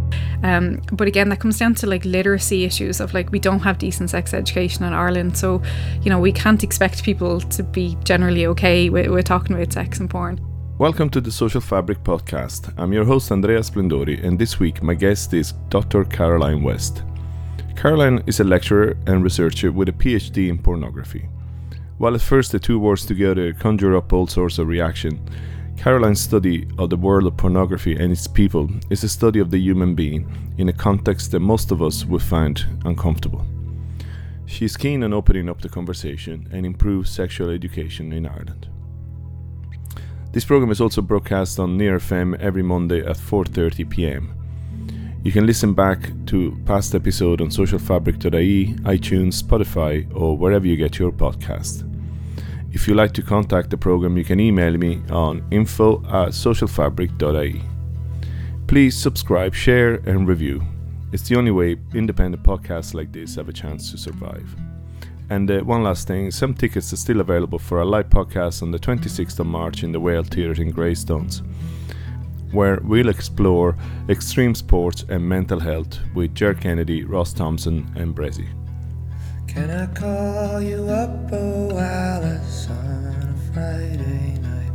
But again, that comes down to like literacy issues of like we don't have decent sex education in Ireland, so we can't expect people to be generally okay with talking about sex and porn. Welcome to the Social Fabric podcast. I'm your host Andrea Splendori, and this week my guest is Dr. Caroline West. Caroline is a lecturer and researcher with a PhD in pornography. While at first the two words together conjure up all sorts of reaction, Caroline's study of the world of pornography and its people is a study of the human being in a context that most of us would find uncomfortable. She is keen on opening up the conversation and improve sexual education in Ireland. This program is also broadcast on Near FM every Monday at 4:30 p.m. You can listen back to past episode on socialfabric.ie, iTunes, Spotify, or wherever you get your podcast. If you'd like to contact the program, you can email me on info@socialfabric.ie. Please subscribe, share, and review. It's the only way independent podcasts like this have a chance to survive. And one last thing, some tickets are still available for our live podcast on the 26th of March in the Whale Theatre in Greystones, where we'll explore extreme sports and mental health with Ger Kennedy, Ross Thompson, and Brezzy. Can I call you up, oh Alice, on a Friday night?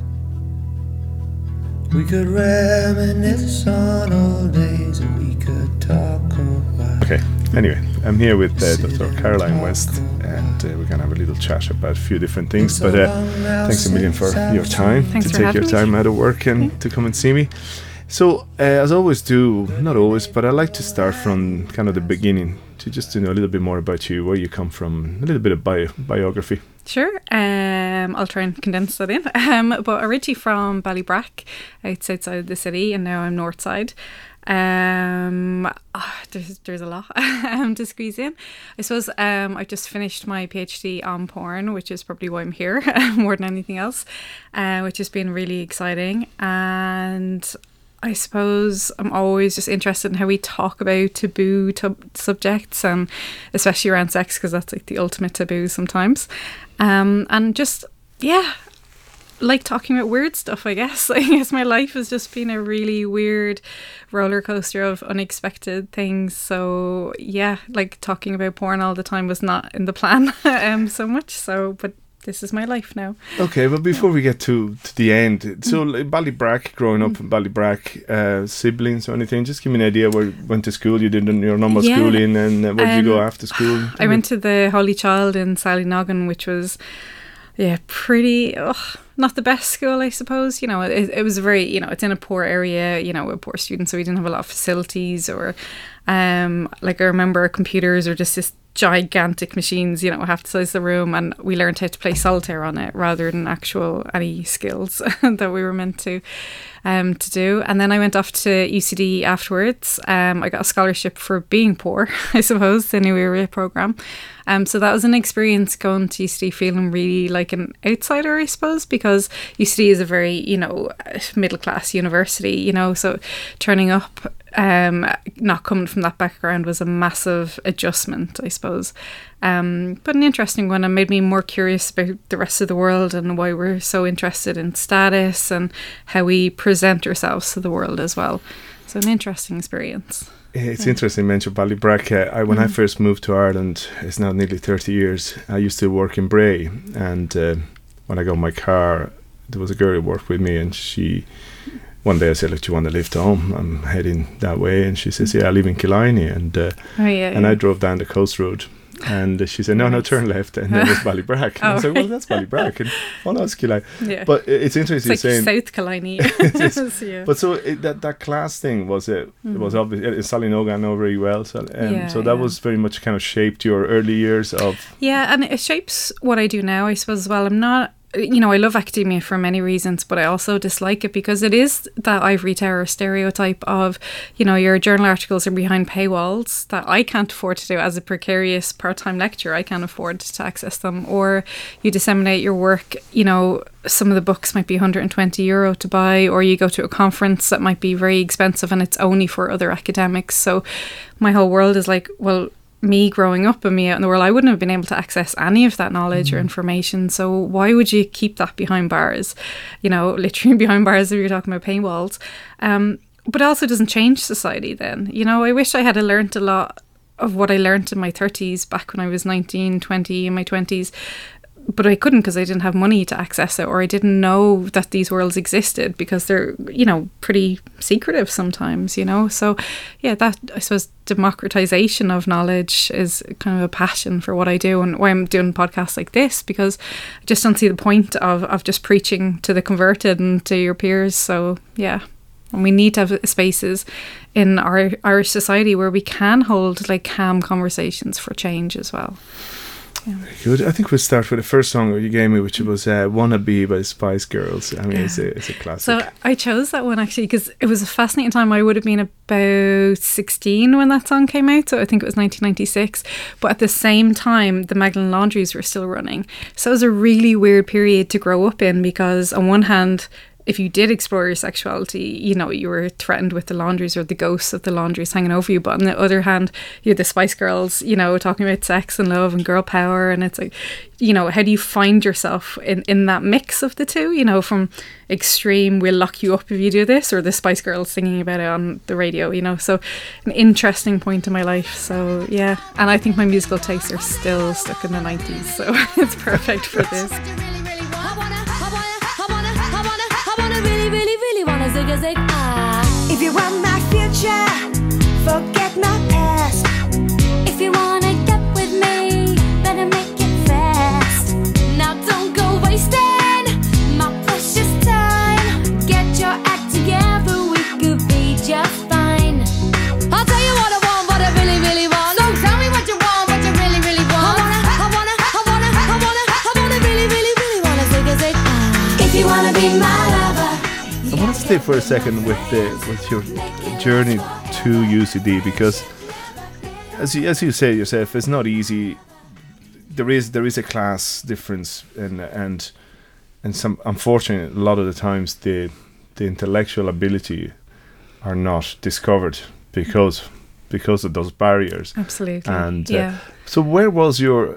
We could reminisce on old days and we could talk about... Okay, anyway, I'm here with Dr. Caroline West, and we're going to have a little chat about a few different things, but thanks a million for your time, Thanks to for take your having time out of work and to come and see me. So, as I always do, not always, but I like to start from kind of the beginning, to just to know a little bit more about you, where you come from, a little bit of biography. Sure. I'll try and condense that in. But originally from Ballybrack, outside the city, and now I'm north side. There's a lot to squeeze in. I suppose I just finished my PhD on porn, which is probably why I'm here more than anything else, which has been really exciting. And I suppose I'm always just interested in how we talk about taboo subjects, and especially around sex, because that's like the ultimate taboo sometimes. And just, yeah, like talking about weird stuff, I guess. I guess my life has just been a really weird roller coaster of unexpected things. So yeah, like talking about porn all the time was not in the plan so much. So, but this is my life now. Okay, but before we get to the end, so Ballybrack, growing up in Ballybrack, siblings or anything, just give me an idea where you went to school. You did your normal schooling, and where did you go after school? I went to the Holy Child in Sallynoggin, which was pretty not the best school, I suppose. It was very, it's in a poor area, with poor students, so we didn't have a lot of facilities, or like I remember computers or just this gigantic machines, half the size of the room, and we learned how to play solitaire on it rather than any skills that we were meant to do. And then I went off to UCD afterwards. I got a scholarship for being poor, I suppose, the New Era programme. So that was an experience going to UCD feeling really like an outsider, I suppose, because UCD is a very, middle class university, so turning up, not coming from that background was a massive adjustment, I suppose. But an interesting one, and made me more curious about the rest of the world and why we're so interested in status and how we present ourselves to the world as well. So an interesting experience. It's interesting you mentioned Ballybrack. When I first moved to Ireland, it's now nearly 30 years, I used to work in Bray, and when I got my car, there was a girl who worked with me, and one day I said, look, do you want to lift home? I'm heading that way. And she says, yeah, I live in Killiney. And I drove down the coast road. And she said, no, turn left. And then it was Ballybrack. And I was like, well, that's Ballybrack. And no, it's Killiney. Yeah. But it's interesting it's like saying... South Killiney. Yeah. But so that class thing was it was obvious. Sallynoggin I know very well. So that was very much kind of shaped your early years of... Yeah, and it shapes what I do now, I suppose, as well. I'm not... I love academia for many reasons, but I also dislike it because it is that ivory tower stereotype of, your journal articles are behind paywalls that I can't afford to do as a precarious part-time lecturer. I can't afford to access them. Or you disseminate your work, some of the books might be €120 to buy, or you go to a conference that might be very expensive and it's only for other academics. So my whole world is like, well, me growing up and me out in the world, I wouldn't have been able to access any of that knowledge or information. So why would you keep that behind bars? Literally behind bars if you're talking about paywalls. but it also doesn't change society then. You know, I wish I had learnt a lot of what I learnt in my 30s back when I was 19, 20, in my 20s. But I couldn't because I didn't have money to access it, or I didn't know that these worlds existed because they're, you know, pretty secretive sometimes, you know. So, yeah, that, I suppose, democratization of knowledge is kind of a passion for what I do and why I'm doing podcasts like this, because I just don't see the point of just preaching to the converted and to your peers. So, yeah. And we need to have spaces in our Irish society where we can hold like calm conversations for change as well. Yeah. Good. I think we'll start with the first song you gave me, which was "Wanna Be" by Spice Girls. I mean, it's a classic. So I chose that one actually because it was a fascinating time. I would have been about 16 when that song came out, so I think it was 1996. But at the same time, the Magdalen Laundries were still running. So it was a really weird period to grow up in, because on one hand, if you did explore your sexuality, you know, you were threatened with the laundries or the ghosts of the laundries hanging over you. But on the other hand, you had the Spice Girls, you know, talking about sex and love and girl power. And it's like, you know, how do you find yourself in that mix of the two, you know, from extreme, we'll lock you up if you do this, or the Spice Girls singing about it on the radio, you know. So an interesting point in my life. So, yeah. And I think my musical tastes are still stuck in the 90s. So it's perfect for this. If you want my future, forget my past. If you wanna get with me, better make it fast. Now don't go wasting my precious time. Get your act together, we could be just fine. I'll tell you what I want, what I really, really want. So tell me what you want, what you really, really want. I wanna really, really, really wanna zig. If you wanna be my lover. I want to stay for a second with your journey to UCD, because as you say yourself, it's not easy. There is a class difference, and some, unfortunately, a lot of the times the intellectual ability are not discovered because of those barriers. Absolutely. And yeah. So who was your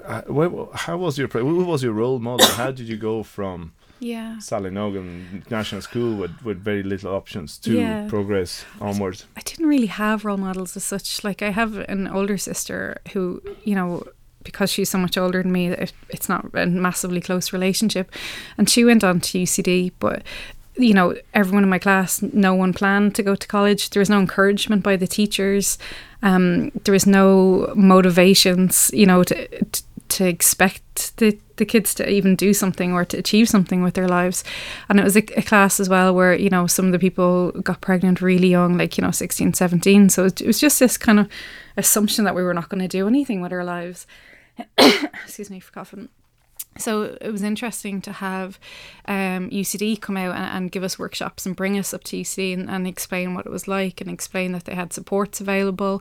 role model? How did you go from Sallynogan National School with very little options to progress onwards? I didn't really have role models as such. Like, I have an older sister who, you know, because she's so much older than me, it's not a massively close relationship, and she went on to UCD, but you know, everyone in my class, no one planned to go to college. There was no encouragement by the teachers. There was no motivations, you know, to expect the kids to even do something or to achieve something with their lives. And it was a class as well where, you know, some of the people got pregnant really young, like, you know, 16, 17. So it was just this kind of assumption that we were not going to do anything with our lives. Excuse me for coughing. So it was interesting to have UCD come out and give us workshops and bring us up to UCD and explain what it was like and explain that they had supports available.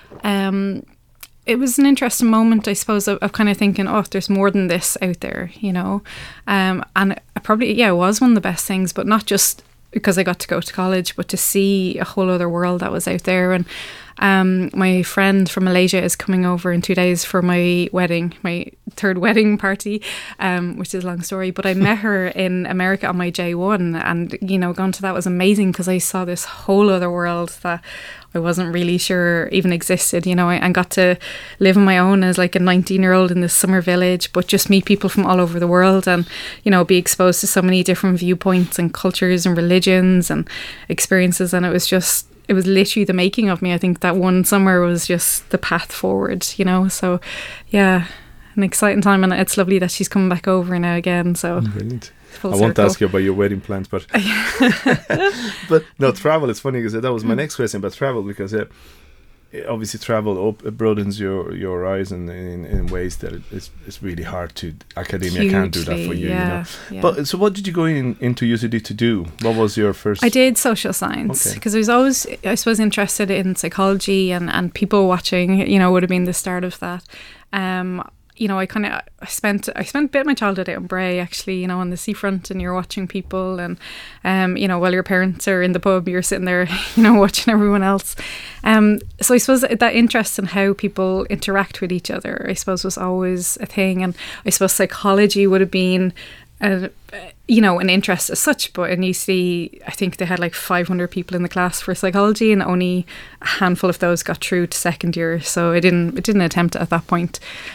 It was an interesting moment, I suppose, of kind of thinking, oh, there's more than this out there, you know. And it probably, it was one of the best things, but not just because I got to go to college, but to see a whole other world that was out there. And my friend from Malaysia is coming over in 2 days for my wedding, my third wedding party, which is a long story. But I met her in America on my J1, and, you know, going to that was amazing because I saw this whole other world that I wasn't really sure even existed, you know, and got to live on my own as like a 19-year-old in this summer village, but just meet people from all over the world and, you know, be exposed to so many different viewpoints and cultures and religions and experiences. And it was literally the making of me. I think that one summer was just the path forward, you know. So, yeah, an exciting time, and it's lovely that she's coming back over now again. So, brilliant. I won't ask you about your wedding plans, but but no, travel. It's funny because that was my next question about travel, because obviously travel broadens your horizon in ways that it's really hard to. Academia can't do that for you, you know. Yeah. But so, what did you go into UCD to do? What was your first? I did social science because I was always, I suppose, interested in psychology and people watching. You know, would have been the start of that. You know, I spent a bit of my childhood out in Bray, actually, you know, on the seafront, and you're watching people, and you know, while your parents are in the pub, you're sitting there, you know, watching everyone else. So I suppose that interest in how people interact with each other, I suppose, was always a thing. And I suppose psychology would have been an interest as such, and you see, I think they had like 500 people in the class for psychology, and only a handful of those got through to second year, so I didn't attempt it at that point.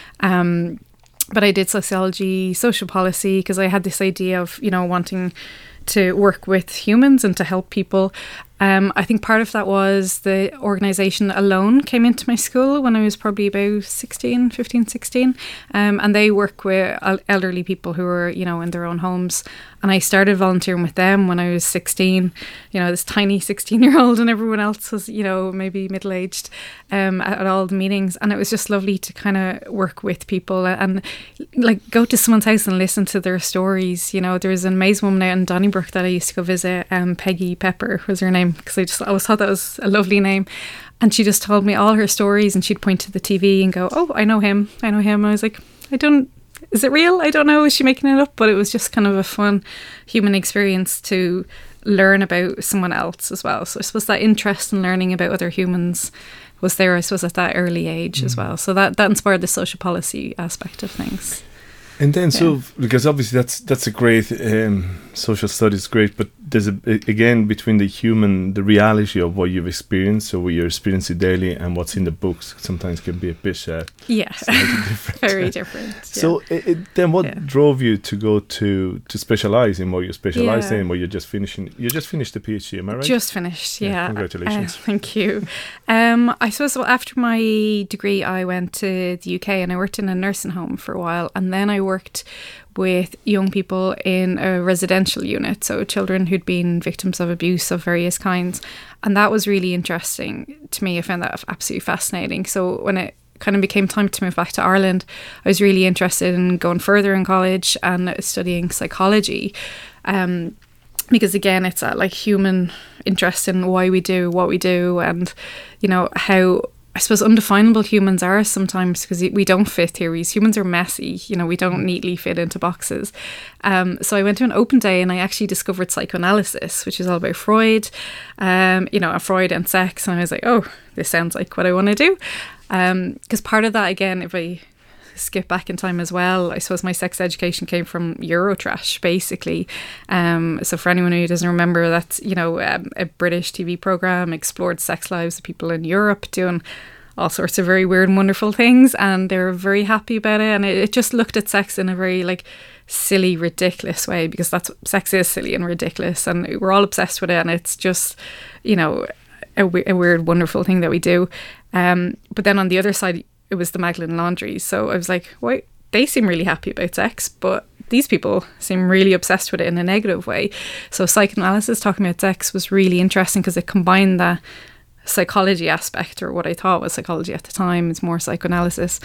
But I did sociology, social policy, because I had this idea of, wanting to work with humans and to help people. I think part of that was the organisation Alone came into my school when I was probably about 15, 16. And they work with elderly people who are, in their own homes. And I started volunteering with them when I was 16, this tiny 16-year-old, and everyone else was, maybe middle-aged at all the meetings. And it was just lovely to kind of work with people and like go to someone's house and listen to their stories. There was an amazing woman out in Donnybrook that I used to go visit, Peggy Pepper was her name, because I always thought that was a lovely name. And she just told me all her stories, and she'd point to the TV and go, "Oh, I know him. I was like, is it real? I don't know. Is she making it up?" But it was just kind of a fun human experience to learn about someone else as well. So I suppose that interest in learning about other humans was there, I suppose, at that early age as well. So that inspired the social policy aspect of things. And then, so because obviously that's a great social studies, great, but there's again between the reality of what you've experienced, or what you're experiencing daily, and what's in the books, sometimes can be a bit different. Very different. So then, what drove you to go to specialize in what you specialize in? What you're just finishing? You just finished the PhD, am I right? Just finished. Yeah. Congratulations. Thank you. I suppose after my degree, I went to the UK and I worked in a nursing home for a while, and then I worked with young people in a residential unit, so children who'd been victims of abuse of various kinds, and that was really interesting to me. I found that absolutely fascinating. So when it kind of became time to move back to Ireland, I was really interested in going further in college and studying psychology, because again, it's that like human interest in why we do what we do, and how, I suppose, undefinable humans are sometimes, because we don't fit theories. Humans are messy, we don't neatly fit into boxes. So I went to an open day and I actually discovered psychoanalysis, which is all about Freud, Freud and sex. And I was like, oh, this sounds like what I want to do. Because part of that, again, if I skip back in time as well, I suppose my sex education came from Eurotrash, basically. So for anyone who doesn't remember, that's, a British TV programme explored sex lives of people in Europe doing all sorts of very weird and wonderful things, and they were very happy about it. And it just looked at sex in a very like silly, ridiculous way, because that's what sex is, silly and ridiculous, and we're all obsessed with it, and it's just, a weird, wonderful thing that we do. But then on the other side, it was the Magdalene Laundries. So I was like, wait, they seem really happy about sex, but these people seem really obsessed with it in a negative way. So psychoanalysis, talking about sex, was really interesting because it combined the psychology aspect, or what I thought was psychology at the time, it's more psychoanalysis,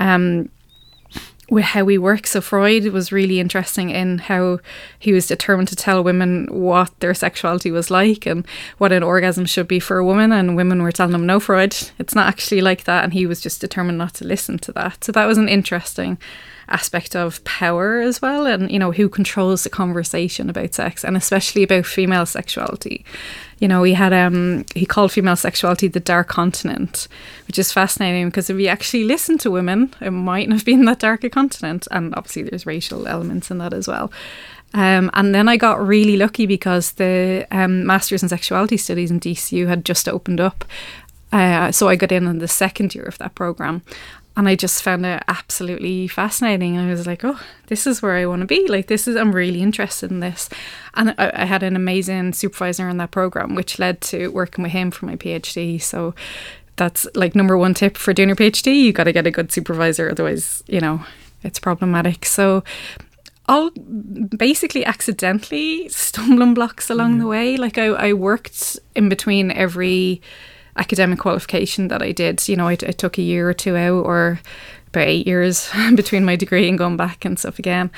with how we work. So Freud was really interesting in how he was determined to tell women what their sexuality was like and what an orgasm should be for a woman, and women were telling him, no, Freud, it's not actually like that, and he was just determined not to listen to that. So that was an interesting aspect of power as well, and who controls the conversation about sex, and especially about female sexuality. He had he called female sexuality the dark continent, which is fascinating, because if you actually listen to women, it mightn't have been that dark a continent, and obviously there's racial elements in that as well. And then I got really lucky because the Masters in Sexuality Studies in DCU had just opened up, so I got in the second year of that programme. And I just found it absolutely fascinating. I was like, oh, this is where I want to be. Like, I'm really interested in this. And I had an amazing supervisor in that program, which led to working with him for my PhD. So that's like number one tip for doing your PhD. You got to get a good supervisor. Otherwise, it's problematic. So all basically accidentally stumbling blocks along the way. Like I worked in between every academic qualification that I did. I took a year or two out, or about 8 years between my degree and going back and stuff again.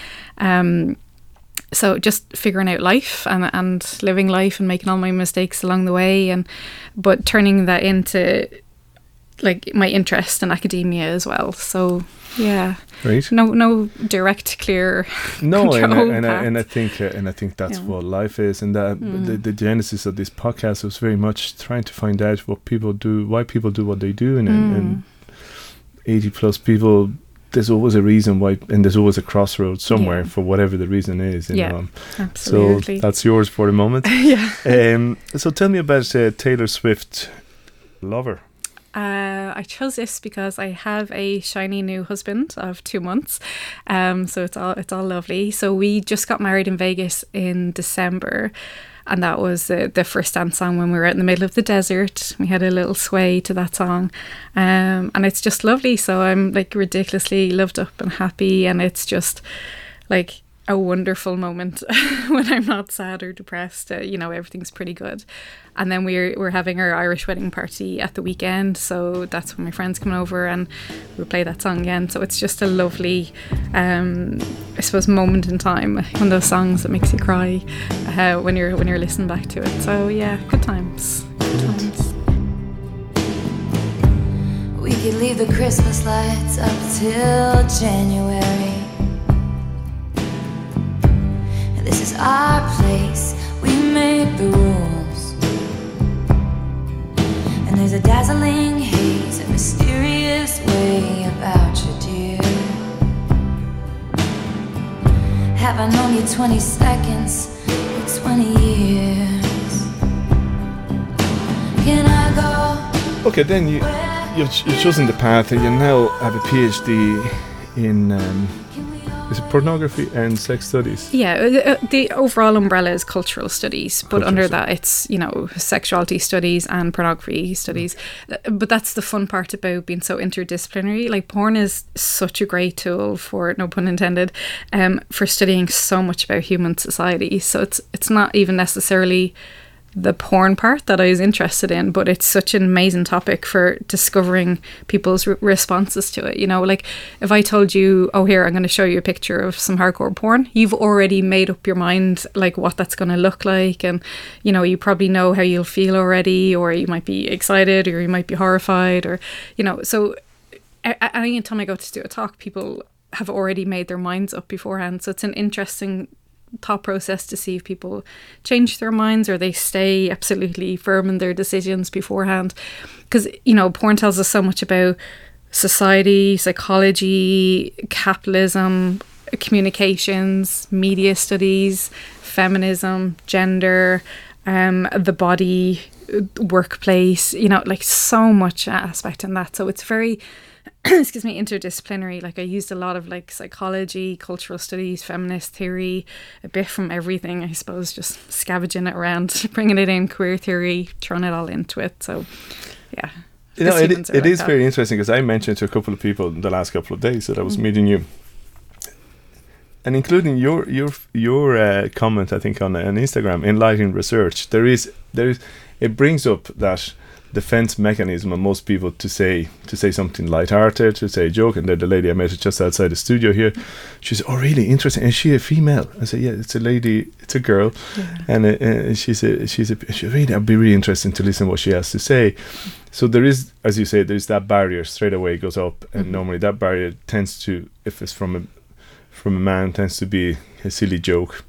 So just figuring out life and living life and making all my mistakes along the way, but turning that into like my interest in academia as well. So yeah, right. No direct, clear. No, and I think that's what life is, and that the genesis of this podcast was very much trying to find out what people do, why people do what they do, and 80 plus people there's always a reason why, and there's always a crossroads somewhere Yeah. for whatever the reason is. You Yeah, know. absolutely. So that's yours for the moment. Yeah. So tell me about Taylor Swift, Lover. I chose this because I have a shiny new husband of 2 months, so it's all lovely. So we just got married in Vegas in December, and that was the first dance song when we were out in the middle of the desert. We had a little sway to that song, and it's just lovely. So I'm like ridiculously loved up and happy, and it's just like a wonderful moment when I'm not sad or depressed. Everything's pretty good. And then we're having our Irish wedding party at the weekend, so that's when my friends come over and we'll play that song again. So it's just a lovely, I suppose, moment in time. One of those songs that makes you cry when you're listening back to it. So yeah, good times. Good times. We could leave the Christmas lights up till January. This is our place, we make the rules. And there's a dazzling haze, a mysterious way about you, dear. Have I known you 20 seconds or 20 years? Can I go? Okay, then you've chosen the path, and you now have a PhD in is it pornography and sex studies? Yeah, the overall umbrella is cultural studies, but Cultural under studies. that it's, sexuality studies and pornography studies. But that's the fun part about being so interdisciplinary. Like, porn is such a great tool for, no pun intended, for studying so much about human society. So it's not even necessarily the porn part that I was interested in, but it's such an amazing topic for discovering people's responses to it. Like if I told you, oh, here, I'm going to show you a picture of some hardcore porn, you've already made up your mind like what that's going to look like, and you probably know how you'll feel already, or you might be excited, or you might be horrified, or so any time I go to do a talk, people have already made their minds up beforehand. So it's an interesting thought process to see if people change their minds or they stay absolutely firm in their decisions beforehand, because porn tells us so much about society, psychology, capitalism, communications, media studies, feminism, gender, the body, workplace, like so much aspect in that. So it's very excuse me, interdisciplinary. Like I used a lot of like psychology, cultural studies, feminist theory, a bit from everything, I suppose, just scavenging it around, bringing it in, queer theory, throwing it all into it. So yeah. It is very interesting, because I mentioned to a couple of people in the last couple of days that I was meeting you, and including your comment, I think on Instagram, enlightening research. There is it brings up that defense mechanism of most people to say something lighthearted, to say a joke. And the lady I met just outside the studio here, she said, "Oh, really interesting. Is she a female?" I said, "Yeah, it's a lady, it's a girl." Yeah. And she really, I'd be really interested to listen to what she has to say. So there is, as you say, there's that barrier straight away goes up, and normally that barrier tends to, if it's from a man, tends to be a silly joke.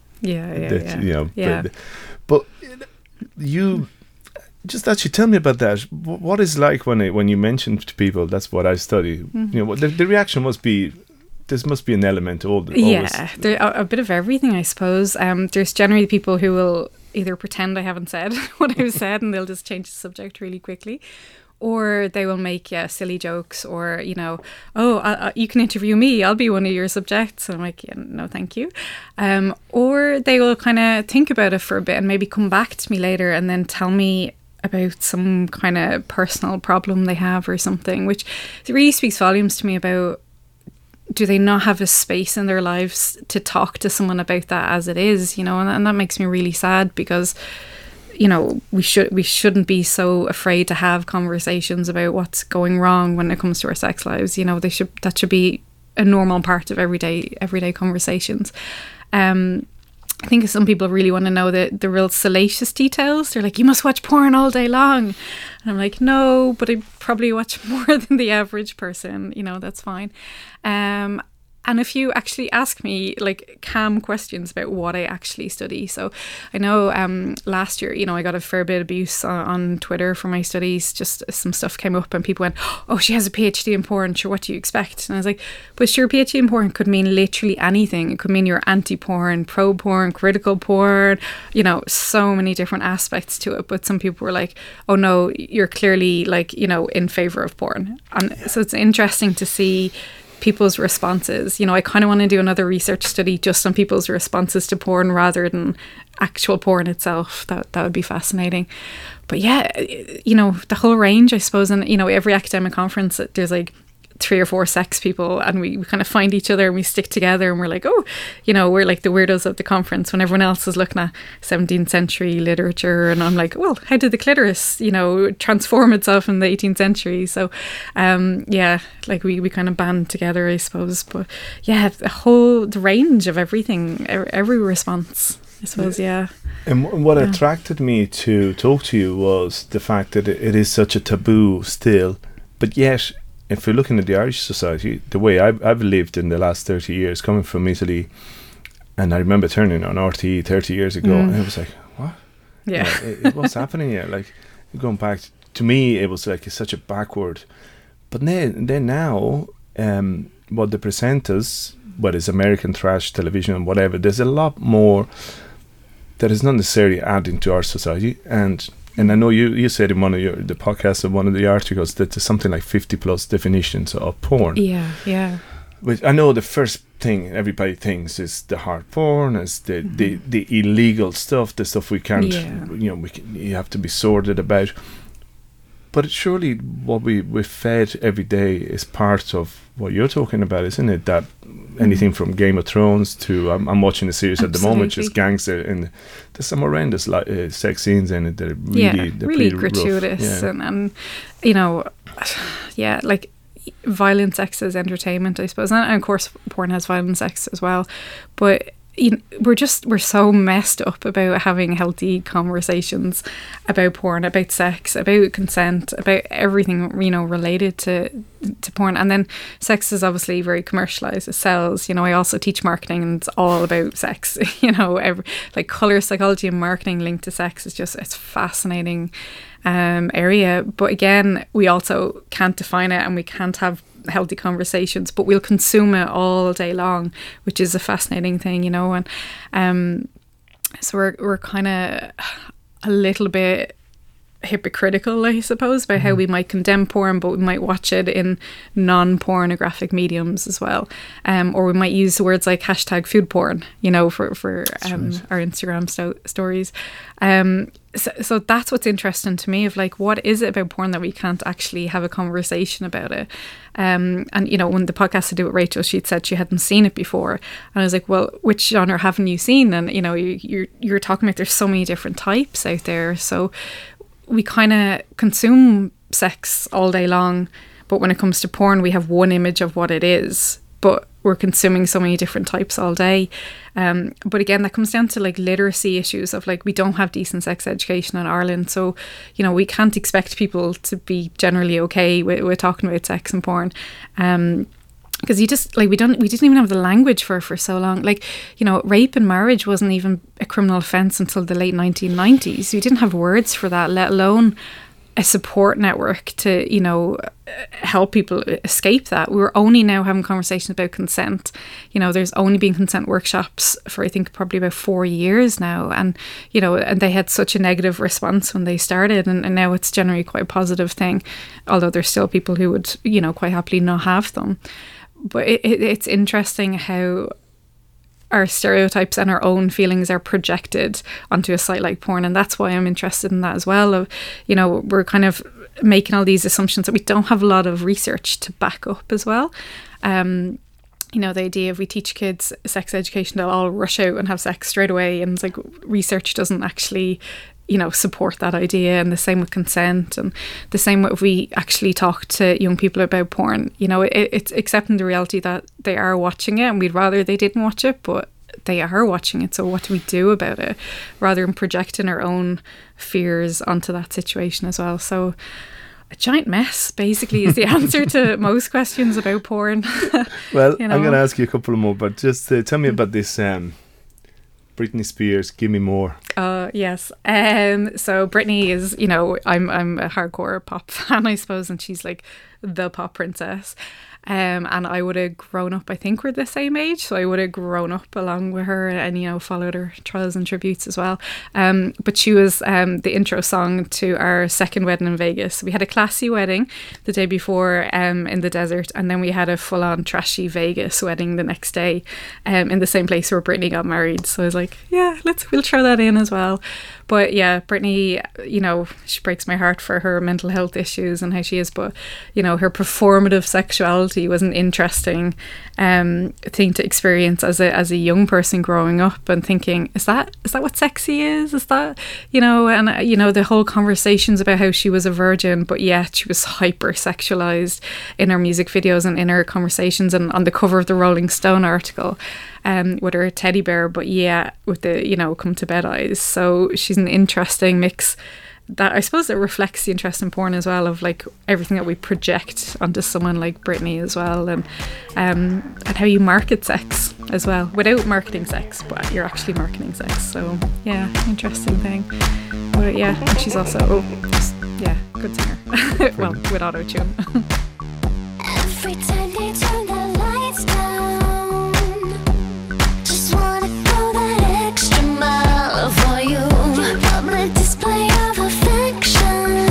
But you. Just actually tell me about that. What is like when you mention to people, that's what I study. The reaction must be, there must be an element of all the. Yeah, a bit of everything, I suppose. There's generally people who will either pretend I haven't said what I've said, and they'll just change the subject really quickly, or they will make silly jokes, or you can interview me, I'll be one of your subjects. And I'm like, yeah, no, thank you. Or they will kind of think about it for a bit and maybe come back to me later and then tell me about some kind of personal problem they have or something, which really speaks volumes to me about, do they not have a space in their lives to talk to someone about that as it is, and that makes me really sad, because we shouldn't be so afraid to have conversations about what's going wrong when it comes to our sex lives. That should be a normal part of everyday conversations. I think some people really want to know the real salacious details. They're like, you must watch porn all day long. And I'm like, no, but I probably watch more than the average person. That's fine. And if you actually ask me like calm questions about what I actually study. So I know last year, I got a fair bit of abuse on Twitter for my studies. Just some stuff came up and people went, oh, she has a PhD in porn. Sure, what do you expect? And I was like, but sure, PhD in porn could mean literally anything. It could mean you're anti-porn, pro-porn, critical porn, so many different aspects to it. But some people were like, oh no, you're clearly like, in favour of porn. And so it's interesting to see people's responses. I kind of want to do another research study just on people's responses to porn rather than actual porn itself. That would be fascinating. But yeah, the whole range, I suppose, and every academic conference there's like 3 or 4 sex people, and we kind of find each other and we stick together, and we're like, oh, we're like the weirdos of the conference when everyone else is looking at 17th century literature, and I'm like, well, how did the clitoris transform itself in the 18th century? So like we kind of band together, I suppose. But yeah, the range of everything, every response, I suppose. Yeah. And what attracted me to talk to you was the fact that it is such a taboo still, but yet if you're looking at the Irish society, the way I've lived in the last 30 years, coming from Italy, and I remember turning on RTE 30 years ago, and it was like, what? Yeah. What's happening here? Like, going back, to me, it was like such a backward. But then now, what they present us, whether it's American trash television or whatever, there's a lot more that is not necessarily adding to our society. And I know you said in one of the podcasts of one of the articles that there's something like 50 plus definitions of porn. Yeah. Which I know the first thing everybody thinks is the hard porn, is the illegal stuff, the stuff we can't, you have to be sordid about. But it's surely what we're fed every day is part of what you're talking about, isn't it? That anything from Game of Thrones to I'm watching a series at the moment, just gangster, and there's some horrendous sex scenes in it. They're really gratuitous, rough. and like violent sex as entertainment, I suppose, and of course porn has violent sex as well. But we're so messed up about having healthy conversations about porn, about sex, about consent, about everything related to porn. And then sex is obviously very commercialized. It sells. I also teach marketing, and it's all about sex. Like color psychology and marketing linked to sex is it's fascinating area. But again, we also can't define it, and we can't have healthy conversations, but we'll consume it all day long, which is a fascinating thing, and so we're kind of a little bit hypocritical, I suppose, by how we might condemn porn, but we might watch it in non-pornographic mediums as well, or we might use words like hashtag food porn, for our Instagram stories. So that's what's interesting to me, of like, what is it about porn that we can't actually have a conversation about it? And when the podcast I did with Rachel, she'd said she hadn't seen it before, and I was like, well, which genre haven't you seen? And you're talking about there's so many different types out there, so we kind of consume sex all day long, but when it comes to porn, we have one image of what it is, but we're consuming so many different types all day. But again, that comes down to like literacy issues of like, we don't have decent sex education in Ireland, so we can't expect people to be generally okay with talking about sex and porn. Because you just like we didn't even have the language for so long. Like, rape and marriage wasn't even a criminal offence until the late 1990s. We didn't have words for that, let alone a support network to help people escape that. We're only now having conversations about consent. There's only been consent workshops for I think probably about 4 years now, and and they had such a negative response when they started, and now it's generally quite a positive thing, although there's still people who would quite happily not have them. But it's interesting how our stereotypes and our own feelings are projected onto a site like porn, and that's why I'm interested in that as well. Of we're kind of making all these assumptions that we don't have a lot of research to back up as well. The idea of we teach kids sex education, they'll all rush out and have sex straight away, and it's like research doesn't actually support that idea. And the same with consent, and the same if we actually talk to young people about porn, it's accepting the reality that they are watching it, and we'd rather they didn't watch it, but they are watching it, so what do we do about it, rather than projecting our own fears onto that situation as well. So A giant mess, basically, is the answer to most questions about porn. Well, You know? I'm going to ask you a couple more, but just tell me about this Britney Spears. Give me more. Yes. So Britney is, you know, I'm a hardcore pop fan, I suppose, and she's like the pop princess. And I would have grown up, I think we're the same age, so I would have grown up along with her and, you know, followed her trials and tributes as well. But she was the intro song to our second wedding in Vegas. We had a classy wedding the day before in the desert, and then we had a full-on trashy Vegas wedding the next day in the same place where Britney got married. So I was like, yeah, we'll throw that in as well. But yeah, Britney, you know, she breaks my heart for her mental health issues and how she is. But, you know, her performative sexuality was an interesting thing to experience as a young person growing up and thinking, is that what sexy is? Is that, you know, and, you know, the whole conversations about how she was a virgin, but yet she was hyper sexualized in her music videos and in her conversations and on the cover of the Rolling Stone article. With her teddy bear, but yeah, with the, you know, come to bed eyes. So she's an interesting mix that I suppose it reflects the interest in porn as well, of like everything that we project onto someone like Britney as well, and how you market sex as well without marketing sex, but you're actually marketing sex. So yeah, interesting thing. But yeah, and she's also good singer. Well, with auto-tune. Every time they turn the lights down, just wanna go that extra mile for you. Public display of affection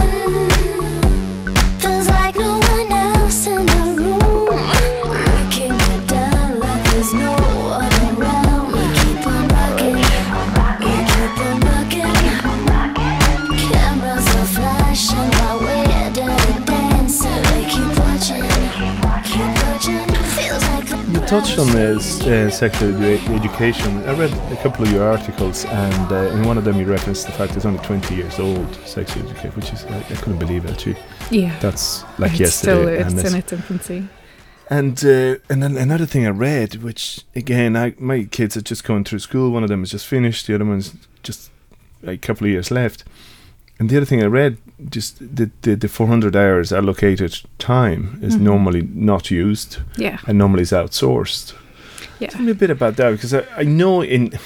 feels like no one else in the room. Breaking it down like there's no one around. We keep on rocking, we keep on rocking. Cameras are flashing while we're dirty dancing. They keep watching. You touched on sexual education. I read a couple of your articles, and in one of them you referenced the fact it's only 20 years old, sexual education, which is, I couldn't believe it actually. Yeah. That's like It's yesterday. still, it's in its infancy. And then another thing I read, which again, my kids are just going through school. One of them has just finished, the other one's just like a couple of years left. And the other thing I read, just the 400 hours allocated time is normally not used. Yeah. And normally is outsourced. Yeah. Tell me a bit about that, because I know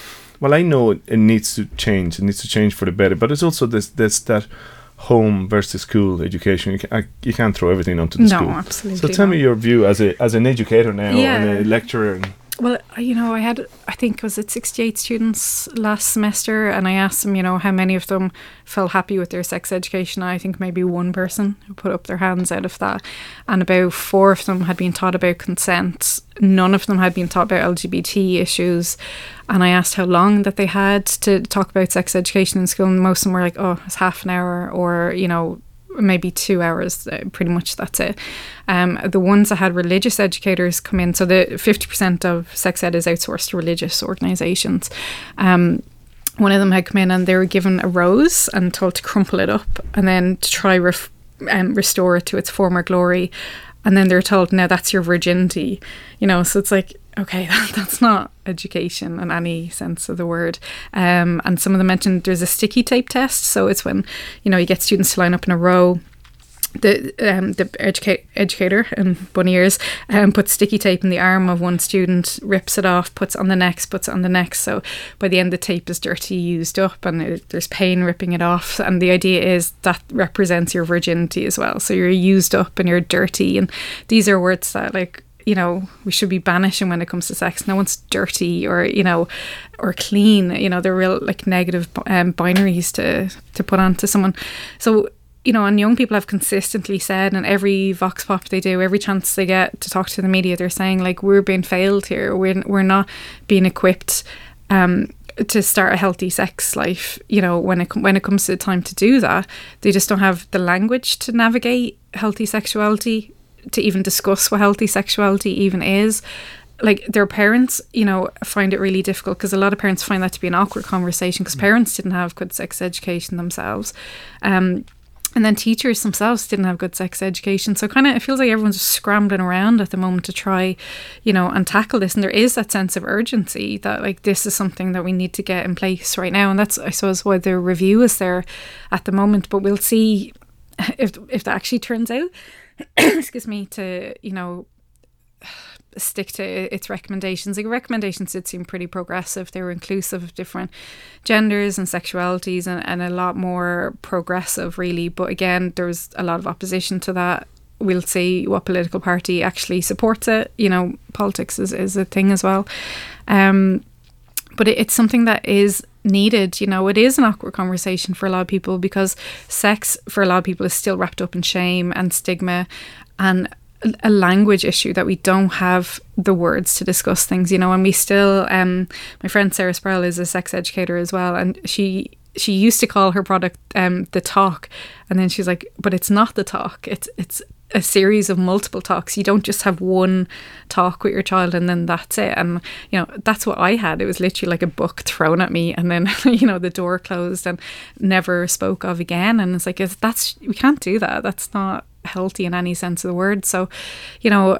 it needs to change. It needs to change for the better. But it's also this that home versus school education. You can't throw everything onto the school. No, absolutely. So tell me your view as an educator now Yeah. and a lecturer. Well, you know, I think, was it 68 students last semester, and I asked them, you know, how many of them felt happy with their sex education. I think maybe one person who put up their hands out of that, and about 4 of them had been taught about consent. None of them had been taught about LGBT issues, and I asked how long that they had to talk about sex education in school, and most of them were like, oh, it's half an hour, or, you know, maybe 2 hours, pretty much that's it. The ones that had religious educators come in, so the 50% of sex ed is outsourced to religious organisations. One of them had come in and they were given a rose and told to crumple it up and then to try restore it to its former glory. And then they're told, now that's your virginity, you know. So it's like, okay, that's not education in any sense of the word. And some of them mentioned there's a sticky tape test. So it's when, you know, you get students to line up in a row. The educator in bunny ears puts sticky tape in the arm of one student, rips it off, puts it on the next, puts it on the next. So by the end, the tape is dirty, used up, and there's pain ripping it off. And the idea is that represents your virginity as well. So you're used up and you're dirty. And these are words that, like, you know, we should be banishing when it comes to sex. No one's dirty or, you know, or clean. You know, they're real, like, negative binaries to put onto someone. So, you know, and young people have consistently said, and every vox pop they do, every chance they get to talk to the media, they're saying, like, we're being failed here. We're not being equipped to start a healthy sex life. You know, when it comes to the time to do that, they just don't have the language to navigate healthy sexuality, to even discuss what healthy sexuality even is. Like, their parents, you know, find it really difficult, because a lot of parents find that to be an awkward conversation, because parents didn't have good sex education themselves. And then teachers themselves didn't have good sex education. So kind of, it feels like everyone's just scrambling around at the moment to try, you know, and tackle this. And there is that sense of urgency that, like, this is something that we need to get in place right now. And that's, I suppose, why the review is there at the moment. But we'll see if that actually turns out, excuse me, to, you know, stick to its recommendations. Like, recommendations did seem pretty progressive. They were inclusive of different genders and sexualities, and a lot more progressive, really. But again, there was a lot of opposition to that. We'll see what political party actually supports it. You know, politics is a thing as well. But it's something that is needed. You know, it is an awkward conversation for a lot of people, because sex for a lot of people is still wrapped up in shame and stigma and a language issue, that we don't have the words to discuss things, you know. And we still, my friend Sarah Sproul is a sex educator as well, and she used to call her product the talk, and then she's like, but it's not the talk, it's a series of multiple talks. You don't just have one talk with your child and then that's it. And, you know, that's what I had. It was literally like a book thrown at me, and then, you know, the door closed and never spoke of again. And it's like, we can't do that. That's not healthy in any sense of the word. So, you know,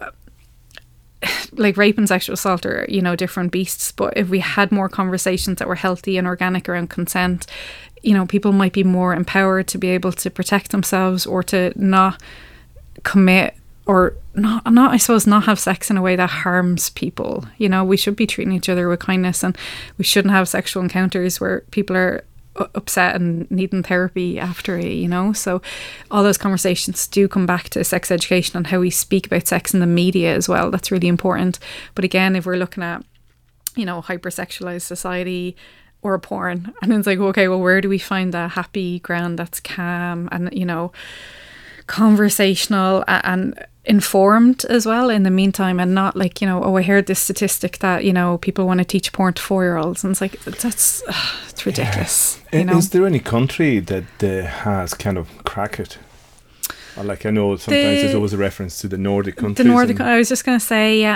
like, rape and sexual assault are, you know, different beasts, but if we had more conversations that were healthy and organic around consent, you know, people might be more empowered to be able to protect themselves, or to not commit, or not I suppose not have sex in a way that harms people. You know, we should be treating each other with kindness, and we shouldn't have sexual encounters where people are upset and needing therapy after it, you know. So all those conversations do come back to sex education and how we speak about sex in the media as well. That's really important. But again, if we're looking at, you know, hypersexualized society or porn, and it's like, okay, well, where do we find that happy ground that's calm and, you know, conversational and informed as well in the meantime, and not like, you know, oh, I heard this statistic that, you know, people want to teach porn to 4-year-olds, and it's like, it's ridiculous. Yeah. You know? Is there any country that has kind of cracked it? Or, like, I know sometimes there's always a reference to the Nordic countries. I was just going to say, yeah,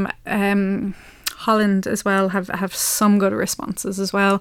and Holland as well have some good responses as well,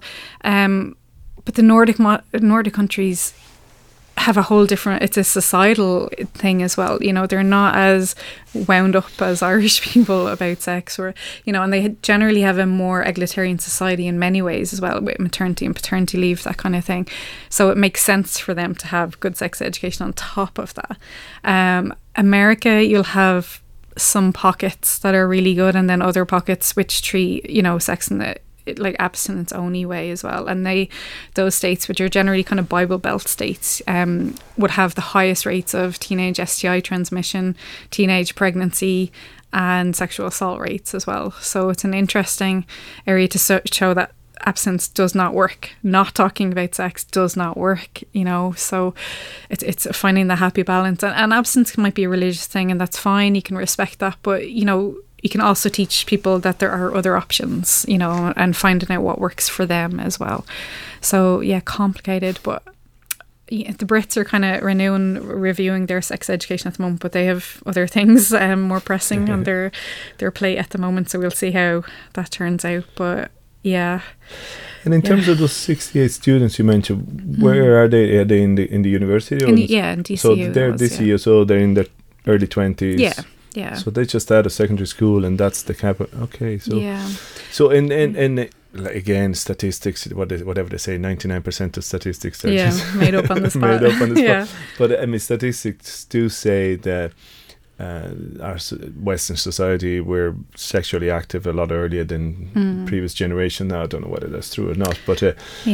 but the Nordic countries have a whole different, it's a societal thing as well, you know. They're not as wound up as Irish people about sex, or, you know, and they generally have a more egalitarian society in many ways as well, with maternity and paternity leave, that kind of thing. So it makes sense for them to have good sex education on top of that. America, you'll have some pockets that are really good, and then other pockets which treat, you know, sex in the like abstinence only way as well. And those states, which are generally kind of Bible Belt states, would have the highest rates of teenage STI transmission, teenage pregnancy, and sexual assault rates as well. So it's an interesting area to show that abstinence does not work. Not talking about sex does not work, you know. So it's finding the happy balance, and abstinence might be a religious thing, and that's fine. You can respect that, but, you know, you can also teach people that there are other options, you know, and finding out what works for them as well. So yeah, complicated, but yeah, the Brits are kind of reviewing their sex education at the moment, but they have other things more pressing on their plate at the moment. So we'll see how that turns out. But yeah. And in terms of those 68 students you mentioned, where are they? Are they in the university? In DCU. So they're DCU, so they're in their early 20s. Yeah. Yeah. So they just out of secondary school, and that's the cap. Okay, so yeah. So in like, again, statistics, whatever they say, 99% of statistics are just made up on the spot. Yeah. But I mean, statistics do say that our Western society, we're sexually active a lot earlier than previous generation. Now I don't know whether that's true or not, but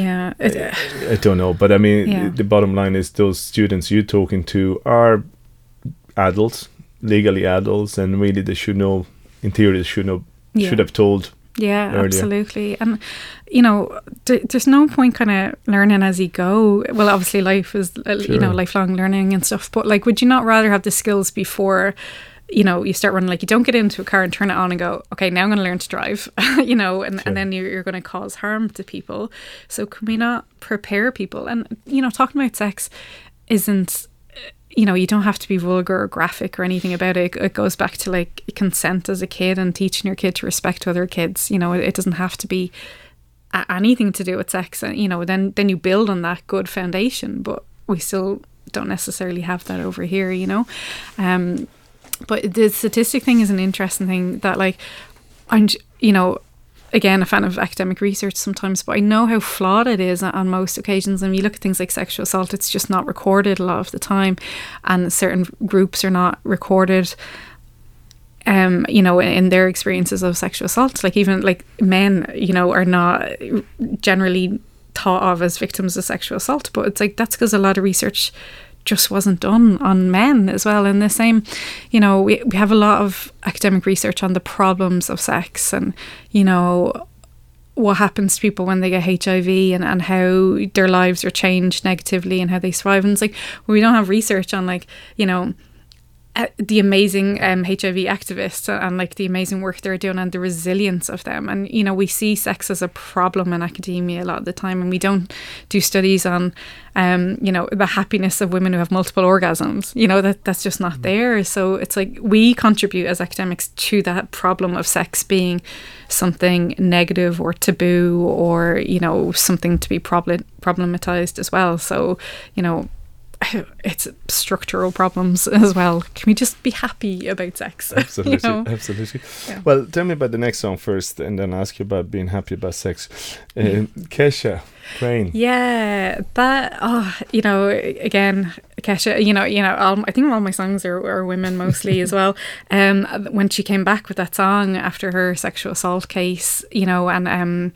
I don't know. But I mean, the bottom line is those students you're talking to are adults. Legally adults, and really they should know, in theory they should have told earlier. Absolutely. And, you know, there's no point kind of learning as you go. Well, obviously life is you know, lifelong learning and stuff, but like, would you not rather have the skills before, you know, you start running? Like, you don't get into a car and turn it on and go, okay, now I'm going to learn to drive, you know, and then you're going to cause harm to people. So can we not prepare people? And, you know, talking about sex isn't, you know, you don't have to be vulgar or graphic or anything about it. It goes back to like consent as a kid and teaching your kid to respect other kids. You know, it doesn't have to be anything to do with sex. And, you know, then you build on that good foundation. But we still don't necessarily have that over here, you know. But the statistic thing is an interesting thing that, like, you know, again, a fan of academic research sometimes, but I know how flawed it is on most occasions. And you look at things like sexual assault, it's just not recorded a lot of the time, and certain groups are not recorded, you know, in their experiences of sexual assault. Like even like men, you know, are not generally thought of as victims of sexual assault, but it's like that's because a lot of research just wasn't done on men as well. And the same, you know, we have a lot of academic research on the problems of sex, and, you know, what happens to people when they get HIV, and how their lives are changed negatively and how they survive. And it's like, we don't have research on, like, you know, the amazing HIV activists and like the amazing work they're doing and the resilience of them. And, you know, we see sex as a problem in academia a lot of the time, and we don't do studies on you know, the happiness of women who have multiple orgasms. You know, that's just not there. So it's like we contribute as academics to that problem of sex being something negative or taboo, or, you know, something to be problematized as well. So, you know, it's structural problems as well. Can we just be happy about sex? Absolutely, you know? absolutely. Yeah. Well, tell me about the next song first, and then ask you about being happy about sex. Kesha, Crane. Yeah, that. You know, again, Kesha. You know. I think all my songs are women mostly as well. When she came back with that song after her sexual assault case, you know, and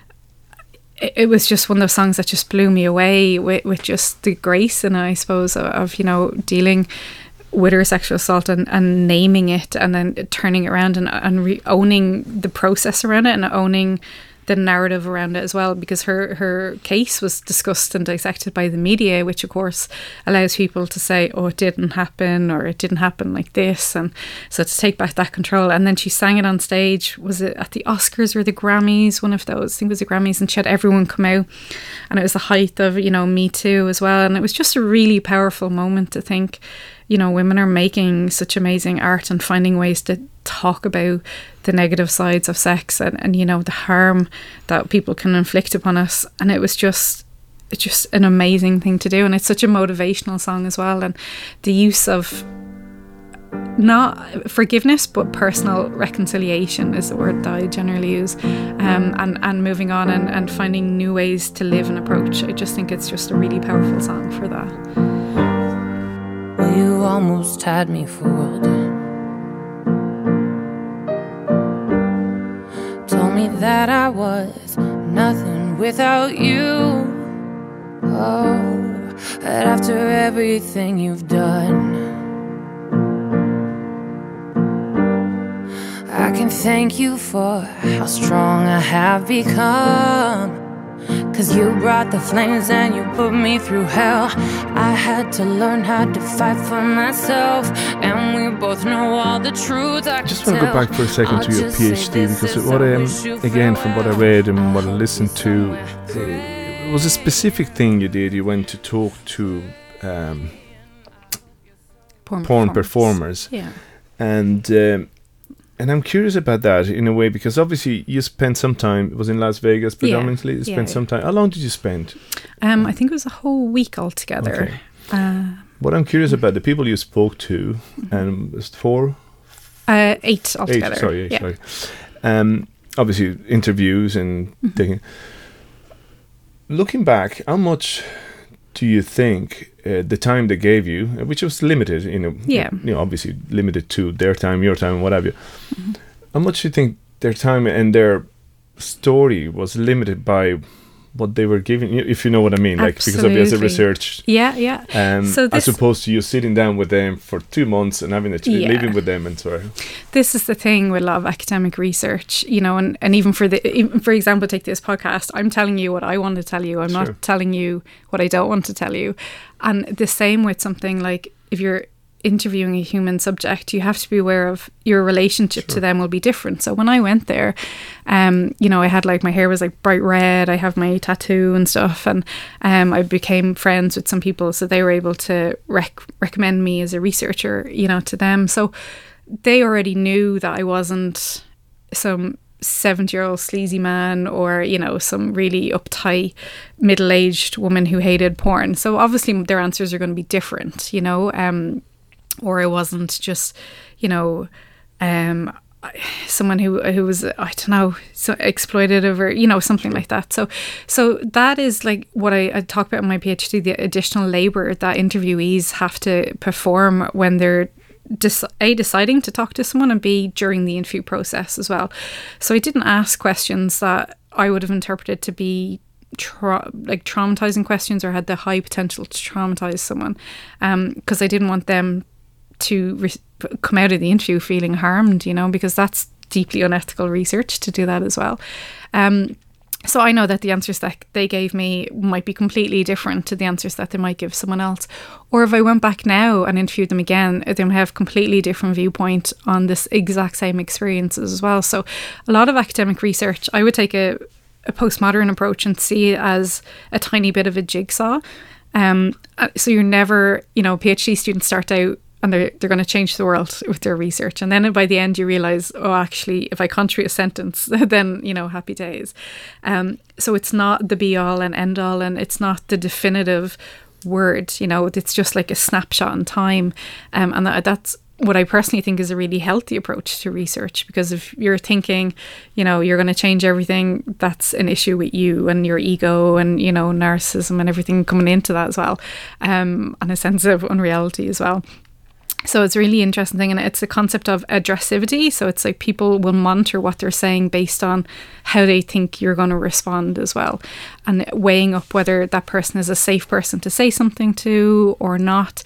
it was just one of those songs that just blew me away with just the grace, and I suppose of, you know, dealing with her sexual assault and naming it, and then turning it around and owning the process around it, and owning the narrative around it as well, because her case was discussed and dissected by the media, which of course allows people to say, oh, it didn't happen, or it didn't happen like this. And so to take back that control. And then she sang it on stage, was it at the Oscars or the Grammys, one of those, I think it was the Grammys, and she had everyone come out, and it was the height of, you know, Me Too as well. And it was just a really powerful moment to think, you know, women are making such amazing art and finding ways to talk about the negative sides of sex and you know, the harm that people can inflict upon us. And it's just an amazing thing to do, and it's such a motivational song as well. And the use of not forgiveness but personal reconciliation is the word that I generally use, and moving on and finding new ways to live and approach. I just think it's just a really powerful song for that. Well, you almost had me fooled. Told me that I was nothing without you. Oh, but after everything you've done, I can thank you for how strong I have become. 'Cause you brought the flames and you put me through hell. I had to learn how to fight for myself, and we both know all the truth. I just want to go back for a second to your PhD, because what again, from what I read and what I listened to, it was a specific thing you did. You went to talk to porn performers. Yeah. And I'm curious about that in a way, because obviously you spent some time, it was in Las Vegas predominantly, you spent some time. How long did you spend? I think it was a whole week altogether. Okay. What I'm curious about, the people you spoke to, and was 8 altogether. Eight, sorry. Obviously interviews and thinking. Looking back, how much do you think the time they gave you, which was limited, you know, obviously limited to their time, your time, whatever, how much do you think their time and their story was limited by what they were giving you, if you know what I mean? Like, because obviously as a research, so as opposed to you sitting down with them for 2 months and having living with them and so on. This is the thing with a lot of academic research, you know, and even for example, take this podcast, I'm telling you what I want to tell you. I'm not telling you what I don't want to tell you. And the same with something like, if you're interviewing a human subject, you have to be aware of your relationship to them will be different. So when I went there, you know, I had like, my hair was like bright red, I have my tattoo and stuff, and I became friends with some people, so they were able to recommend me as a researcher, you know, to them. So they already knew that I wasn't some 70-year-old sleazy man, or, you know, some really uptight middle-aged woman who hated porn. So obviously their answers are going to be different, you know, or I wasn't just, you know, someone who was, I don't know, so exploitative or, you know, something like that. So that is like what I talk about in my PhD, the additional labour that interviewees have to perform when they're deciding to talk to someone, and B, during the interview process as well. So I didn't ask questions that I would have interpreted to be traumatizing questions or had the high potential to traumatize someone, because I didn't want them to come out of the interview feeling harmed, you know, because that's deeply unethical research to do that as well. So I know that the answers that they gave me might be completely different to the answers that they might give someone else. Or if I went back now and interviewed them again, they might have completely different viewpoint on this exact same experiences as well. So a lot of academic research, I would take a postmodern approach and see it as a tiny bit of a jigsaw. So you're never, you know, PhD students start out and they're going to change the world with their research. And then by the end you realise, oh, actually, if I contribute a sentence, then, you know, happy days. So it's not the be all and end all, and it's not the definitive word, you know, it's just like a snapshot in time. And that's what I personally think is a really healthy approach to research, because if you're thinking, you know, you're going to change everything, that's an issue with you and your ego and, you know, narcissism and everything coming into that as well, and a sense of unreality as well. So it's a really interesting thing, and it's a concept of addressivity. So it's like people will monitor what they're saying based on how they think you're going to respond as well, and weighing up whether that person is a safe person to say something to or not.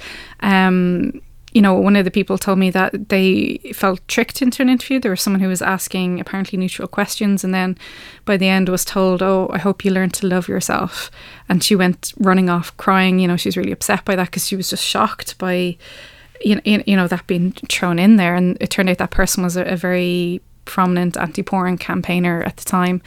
You know, one of the people told me that they felt tricked into an interview. There was someone who was asking apparently neutral questions, and then by the end was told, oh, I hope you learn to love yourself. And she went running off crying. You know, she was really upset by that because she was just shocked by, you know, that being thrown in there. And it turned out that person was a very prominent anti-porn campaigner at the time,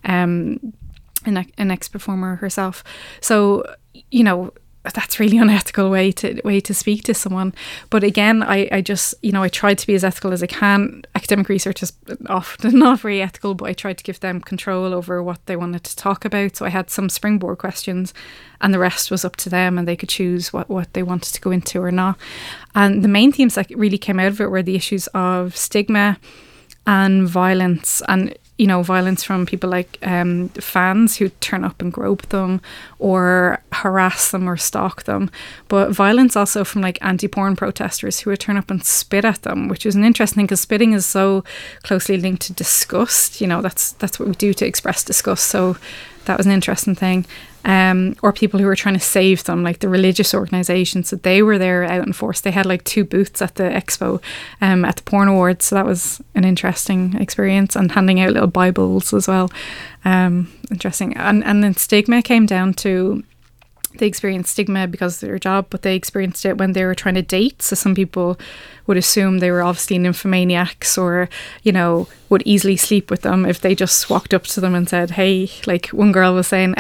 an ex-performer herself. So, you know, that's really unethical way to speak to someone. But again, I just, you know, I tried to be as ethical as I can. Academic research is often not very ethical, but I tried to give them control over what they wanted to talk about. So I had some springboard questions, and the rest was up to them, and they could choose what they wanted to go into or not. And the main themes that really came out of it were the issues of stigma and violence, and, you know, violence from people like fans who turn up and grope them or harass them or stalk them, but violence also from like anti-porn protesters who would turn up and spit at them, which is an interesting thing because spitting is so closely linked to disgust. You know, that's what we do to express disgust. So that was an interesting thing. Or people who were trying to save them, like the religious organisations. So they were there out in force. They had like 2 booths at the expo at the Porn Awards. So that was an interesting experience, and handing out little Bibles as well. Interesting. And then stigma came down to, they experienced stigma because of their job, but they experienced it when they were trying to date. So some people would assume they were obviously nymphomaniacs, or, you know, would easily sleep with them if they just walked up to them and said, hey, like one girl was saying,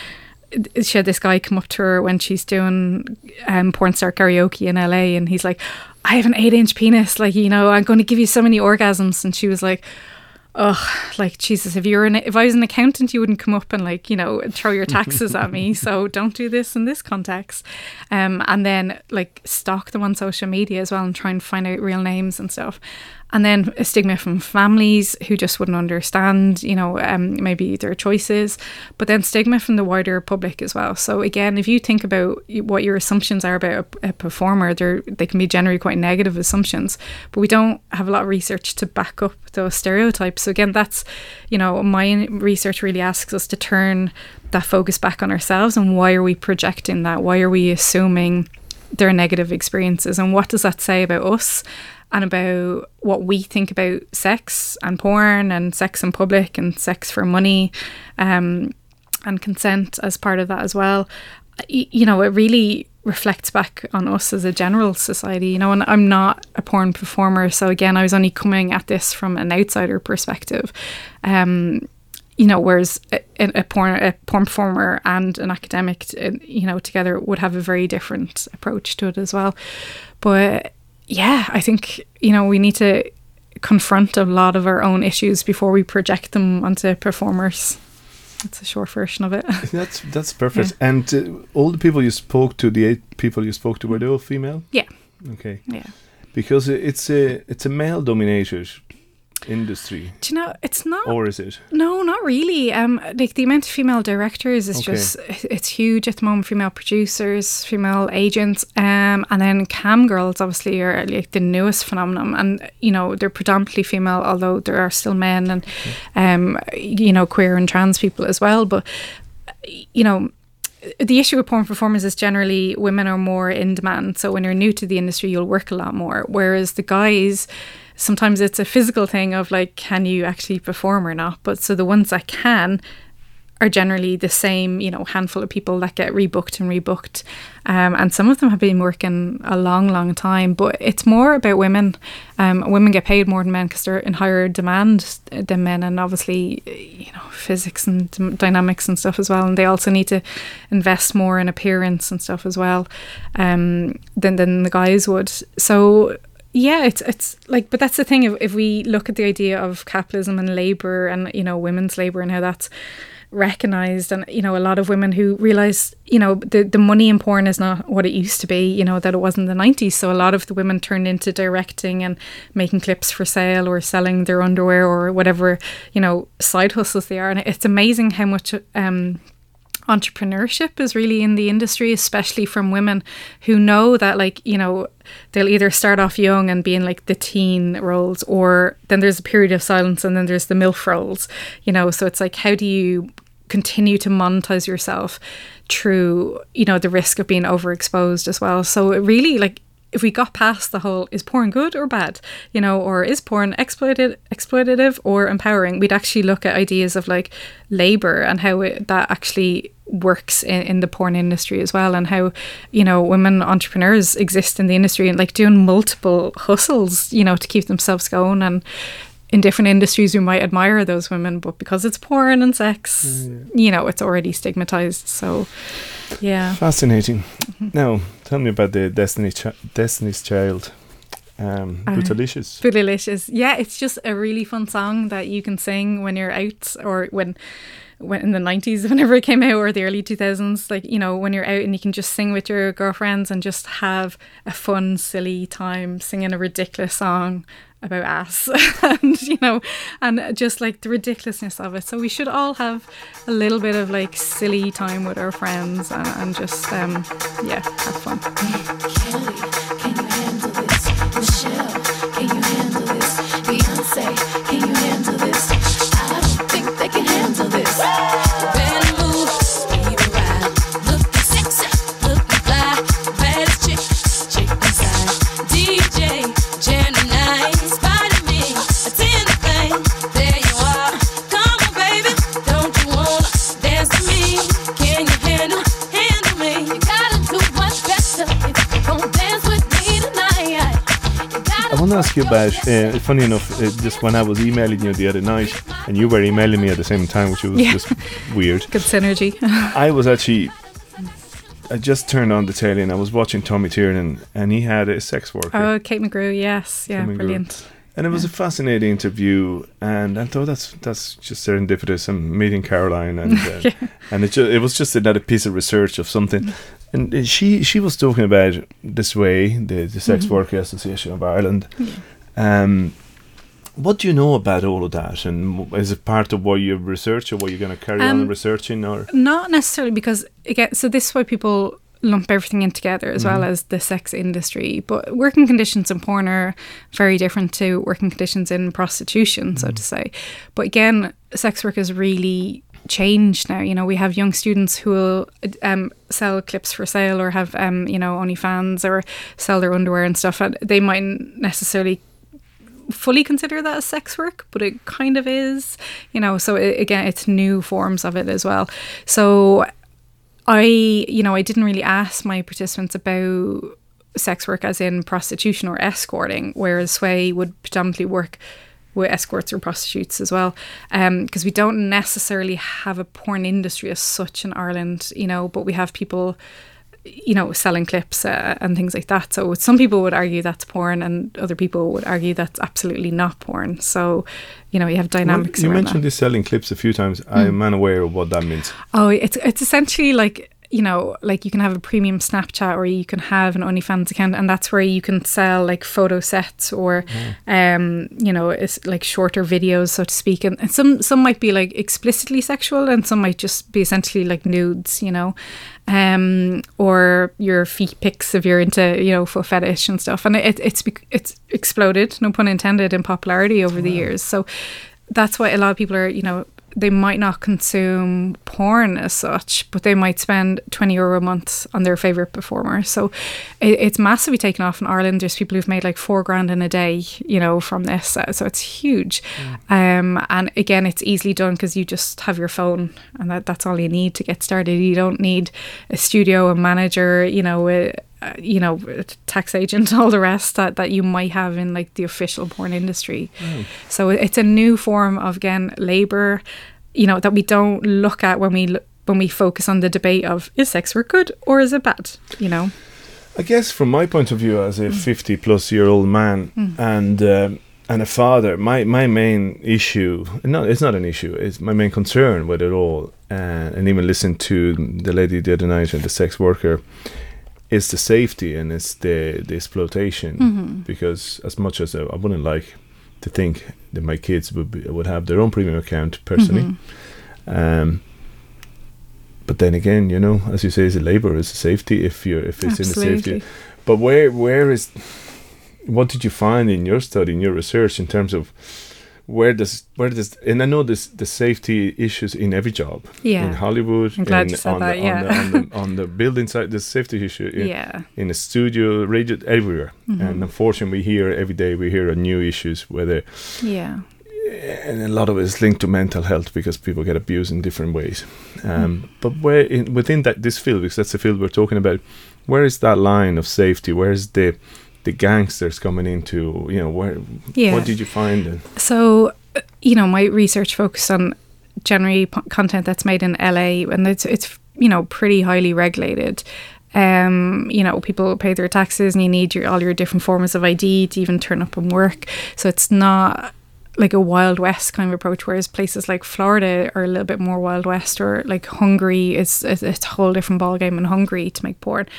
she had this guy come up to her when she's doing porn star karaoke in LA, and he's like, I have an 8-inch penis, like, you know, I'm going to give you so many orgasms. And she was like, oh, like, Jesus, if I was an accountant, you wouldn't come up and, like, you know, throw your taxes at me, so don't do this in this context. And then like stalk them on social media as well and try and find out real names and stuff. And then a stigma from families who just wouldn't understand, you know, maybe their choices, but then stigma from the wider public as well. So again, if you think about what your assumptions are about a performer, they can be generally quite negative assumptions, but we don't have a lot of research to back up those stereotypes. So again, that's, you know, my research really asks us to turn that focus back on ourselves, and why are we projecting that? Why are we assuming their negative experiences, and what does that say about us and about what we think about sex and porn and sex in public and sex for money, and consent as part of that as well. You know, it really reflects back on us as a general society, you know, and I'm not a porn performer, so again, I was only coming at this from an outsider perspective. You know, whereas a porn performer and an academic, you know, together would have a very different approach to it as well. But yeah, I think, you know, we need to confront a lot of our own issues before we project them onto performers. That's a short version of it. That's perfect. Yeah. And all the people you spoke to, the 8 people you spoke to, were they all female? Yeah. Okay. Yeah. Because it's a male-dominated industry? Do you know, it's not. Or is it? No, not really. Like the amount of female directors is it's huge at the moment. Female producers, female agents, and then cam girls obviously are like the newest phenomenon. And you know, they're predominantly female, although there are still men and you know, queer and trans people as well. But you know, the issue with porn performers is generally women are more in demand. So when you're new to the industry, you'll work a lot more. Whereas the guys, sometimes it's a physical thing of like, can you actually perform or not? But so the ones that can are generally the same, you know, handful of people that get rebooked and rebooked. And some of them have been working a long, long time. But it's more about women. Women get paid more than men because they're in higher demand than men. And obviously, you know, physics and dynamics and stuff as well. And they also need to invest more in appearance and stuff as well than the guys would. So yeah, it's like, but that's the thing. If we look at the idea of capitalism and labour and, you know, women's labour and how that's recognised, and you know, a lot of women who realise, you know, the money in porn is not what it used to be, you know, that it was in the 90s. So a lot of the women turned into directing and making clips for sale or selling their underwear or whatever, you know, side hustles they are. And it's amazing how much entrepreneurship is really in the industry, especially from women who know that, like, you know, they'll either start off young and be in like the teen roles, or then there's a period of silence and then there's the MILF roles, you know. So it's like, how do you continue to monetize yourself through, you know, the risk of being overexposed as well? So it really, like, if we got past the whole, is porn good or bad, you know, or is porn exploitative or empowering, we'd actually look at ideas of like labour and how that actually works in the porn industry as well, and how, you know, women entrepreneurs exist in the industry and like doing multiple hustles, you know, to keep themselves going. And in different industries we might admire those women, but because it's porn and sex, you know, it's already stigmatized. So yeah, fascinating. Now tell me about the Destiny's Child, Bootylicious. Bootylicious. Yeah, it's just a really fun song that you can sing when you're out, or when in the 90s, whenever it came out, or the early 2000s, like, you know, when you're out and you can just sing with your girlfriends and just have a fun, silly time singing a ridiculous song about ass and, you know, and just like the ridiculousness of it. So we should all have a little bit of like silly time with our friends and just yeah, have fun. Kelly, can you handle this? Michelle, can you handle this? Beyonce, can you handle this? I don't think they can handle this. Better move, speed ride. Looking sexy, looking fly. Baddest chick inside. DJ, Gemini, spotted me. Attend the thing, there you are. Come on, baby, don't you wanna dance with me? Can you handle me? You gotta do what's better if you gon' dance with me tonight. I want to ask you about, funny enough, just when I was emailing you the other night and you were emailing me at the same time, which was just weird. Good synergy. I just turned on the telly and I was watching Tommy Tiernan, and he had a sex worker. Oh, Kate McGrew, yes. Yeah, Kate McGrew. Brilliant. And it was a fascinating interview, and I thought that's just serendipitous. And meeting Caroline, and and it was just another piece of research of something. And she was talking about this way, the Sex Worker Association of Ireland. Yeah. What do you know about all of that? And is it part of what you research, or what you're going to carry on researching? Or not necessarily, because again, so this is why people lump everything in together, as well as the sex industry. But working conditions in porn are very different to working conditions in prostitution, so to say. But again, sex work has really changed now. You know, we have young students who will sell clips for sale, or have you know, OnlyFans, or sell their underwear and stuff, and they mightn't necessarily fully consider that as sex work, but it kind of is, you know. So again, it's new forms of it as well. So I didn't really ask my participants about sex work as in prostitution or escorting, whereas Sway would predominantly work with escorts or prostitutes as well, because we don't necessarily have a porn industry as such in Ireland, you know, but we have people, you know, selling clips and things like that. So some people would argue that's porn, and other people would argue that's absolutely not porn. So, you know, you have dynamics. You mentioned this selling clips a few times. I'm unaware of what that means. Oh, it's essentially like, you know, like you can have a premium Snapchat or you can have an OnlyFans account, and that's where you can sell like photo sets or, you know, it's like shorter videos, so to speak. And some might be like explicitly sexual, and some might just be essentially like nudes, you know, or your feet pics if you're into, you know, foot fetish and stuff. And it's exploded, no pun intended, in popularity over the years. So that's why a lot of people are, you know, they might not consume porn as such, but they might spend €20 a month on their favourite performer. So it's massively taken off in Ireland. There's people who've made like $4,000 in a day, you know, from this. So it's huge. And again, it's easily done because you just have your phone, and that's all you need to get started. You don't need a studio, a manager, you know, a tax agent, all the rest that you might have in like the official porn industry. So it's a new form of, again, labour, you know, that we don't look at when we focus on the debate of, is sex work good or is it bad, you know? I guess from my point of view as a 50-plus-year-old man and a father, my main issue, it's not an issue, it's my main concern with it all, and even listened to the lady the other night and the sex worker, is the safety and it's the exploitation. Because as much as I wouldn't like to think that my kids would have their own premium account personally, but then again, you know, as you say, it's a labour, it's a safety if it's in the safety. But what did you find in your study, in your research, in terms of where does, and I know the safety issues in every job, in Hollywood, I'm glad you said that, on the building side, the safety issue in the studio, radio, everywhere. And unfortunately, every day we hear new issues whether and a lot of it is linked to mental health because people get abused in different ways. But within this field, because that's the field we're talking about, where is that line of safety? Where is the gangsters coming into, you know, what did you find? So, you know, my research focused on generally content that's made in LA, and it's you know, pretty highly regulated. You know, people pay their taxes and you need all your different forms of ID to even turn up and work. So it's not like a Wild West kind of approach, whereas places like Florida are a little bit more Wild West, or like Hungary it's a whole different ballgame in Hungary to make porn.